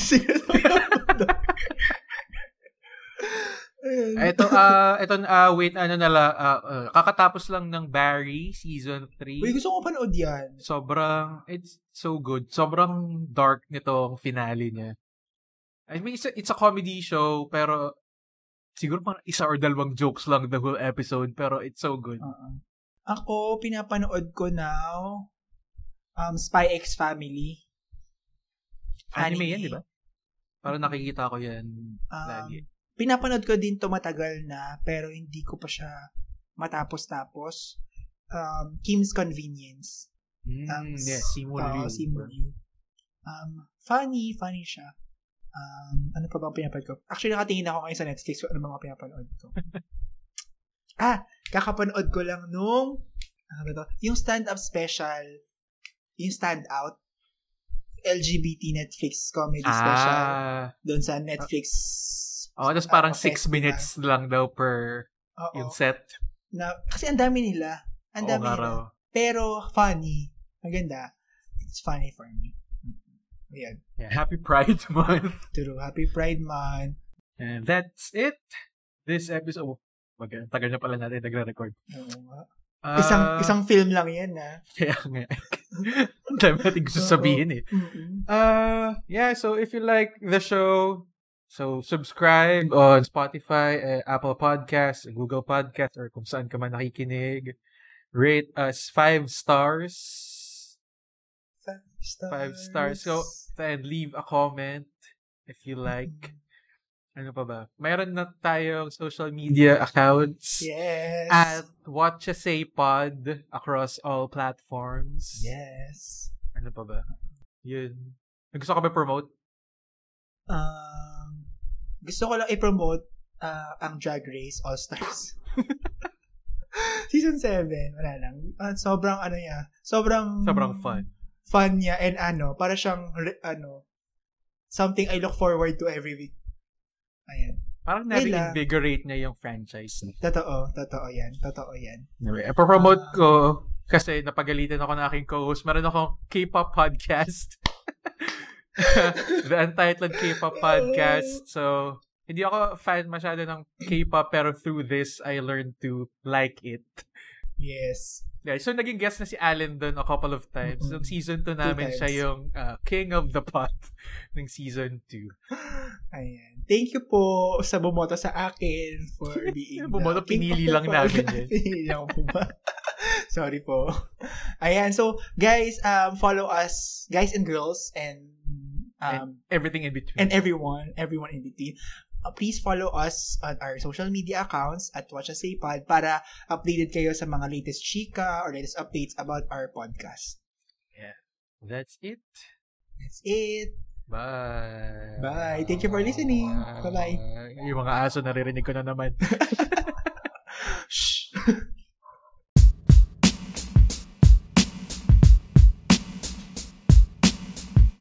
Ito, ah, uh, ito, uh, wait, ano nala, uh, uh, kakatapos lang ng Barry, season three. Uy, gusto ko panood yan. Sobrang, it's so good. Sobrang dark nitong finale niya. I mean, it's a, it's a comedy show, pero siguro pang isa or dalawang jokes lang the whole episode, pero it's so good. Uh-uh. Ako, pinapanood ko now, um, Spy X Family. Anime, Anime yan, di ba? Parang nakikita ko yan um, lagi. Pinapanood ko din to matagal na, pero hindi ko pa siya matapos-tapos. Um, Kim's Convenience. Mm, um, yeah, Simu Liu. Uh, Simu Liu. Um, funny, funny siya. Um, ano pa bang pinapanood ko? Actually, nakatingin ako ngayon sa Netflix kung ano mga pinapanood ko. ah, kakapanood ko lang nung, ano ba to? Yung stand-up special, yung stand-out, L G B T Netflix comedy ah, special. Doon sa Netflix. Oh, tapos parang uh, six minutes lang daw per Oo. yung set. Na, kasi ang dami nila. Ang dami nila. Raw. Pero funny. Maganda. It's funny for me. Ayan. Yeah, happy Pride Month. True. Happy Pride Month. And that's it. This episode. Oh, mag- tagal na pala natin nagre-record. Oo nga. Uh, isang isang film lang yan, ha? Kaya nga. Ang dami natin gusto sabihin eh. Mm-hmm. Uh, yeah, so if you like the show, so subscribe on Spotify, uh, Apple Podcasts, Google Podcasts, or kung saan ka man nakikinig. Rate us five stars. Five stars. Five stars. So, and leave a comment if you like. Mm-hmm. Ano pa ba? Mayroon na tayong social media accounts. Yes. At Watch a Say Pod across all platforms. Yes. Ano pa ba? Yun. Gusto ka ba promote? Um, gusto ko lang i-promote uh, ang Drag Race All-Stars. Season seven. Wala lang. Uh, sobrang ano niya. Sobrang... Sobrang fun. Fun niya. And ano, para siyang ano, something I look forward to every week. Ayan. Parang na-reinvigorate niya yung franchise. Totoo. Totoo yan. Totoo yan. Anyway, ipapromote uh, ko kasi napagalitan ako ng aking co-host. Meron akong K-pop podcast. The Untitled K-pop Podcast. So, hindi ako fan masyado ng K-pop pero through this, I learned to like it. Yes. Yeah, so, naging guest na si Allen doon a couple of times. Mm-hmm. So, season two namin two siya yung uh, King of the Pot ng season two. Ayan. Thank you po sa bumoto sa akin for being bumoto, pinili lang namin yun. Pinili lang po ba? Sorry po. Ayan. So, guys, um, follow us, guys and girls, and um, and everything in between. And everyone, everyone in between. Uh, please follow us on our social media accounts at Watch a Say Pod para updated kayo sa mga latest chika or latest updates about our podcast. Yeah. That's it. That's it. Bye. Bye. Thank you for listening. Bye. Bye-bye. Yung mga aso naririnig ko na naman. Shh.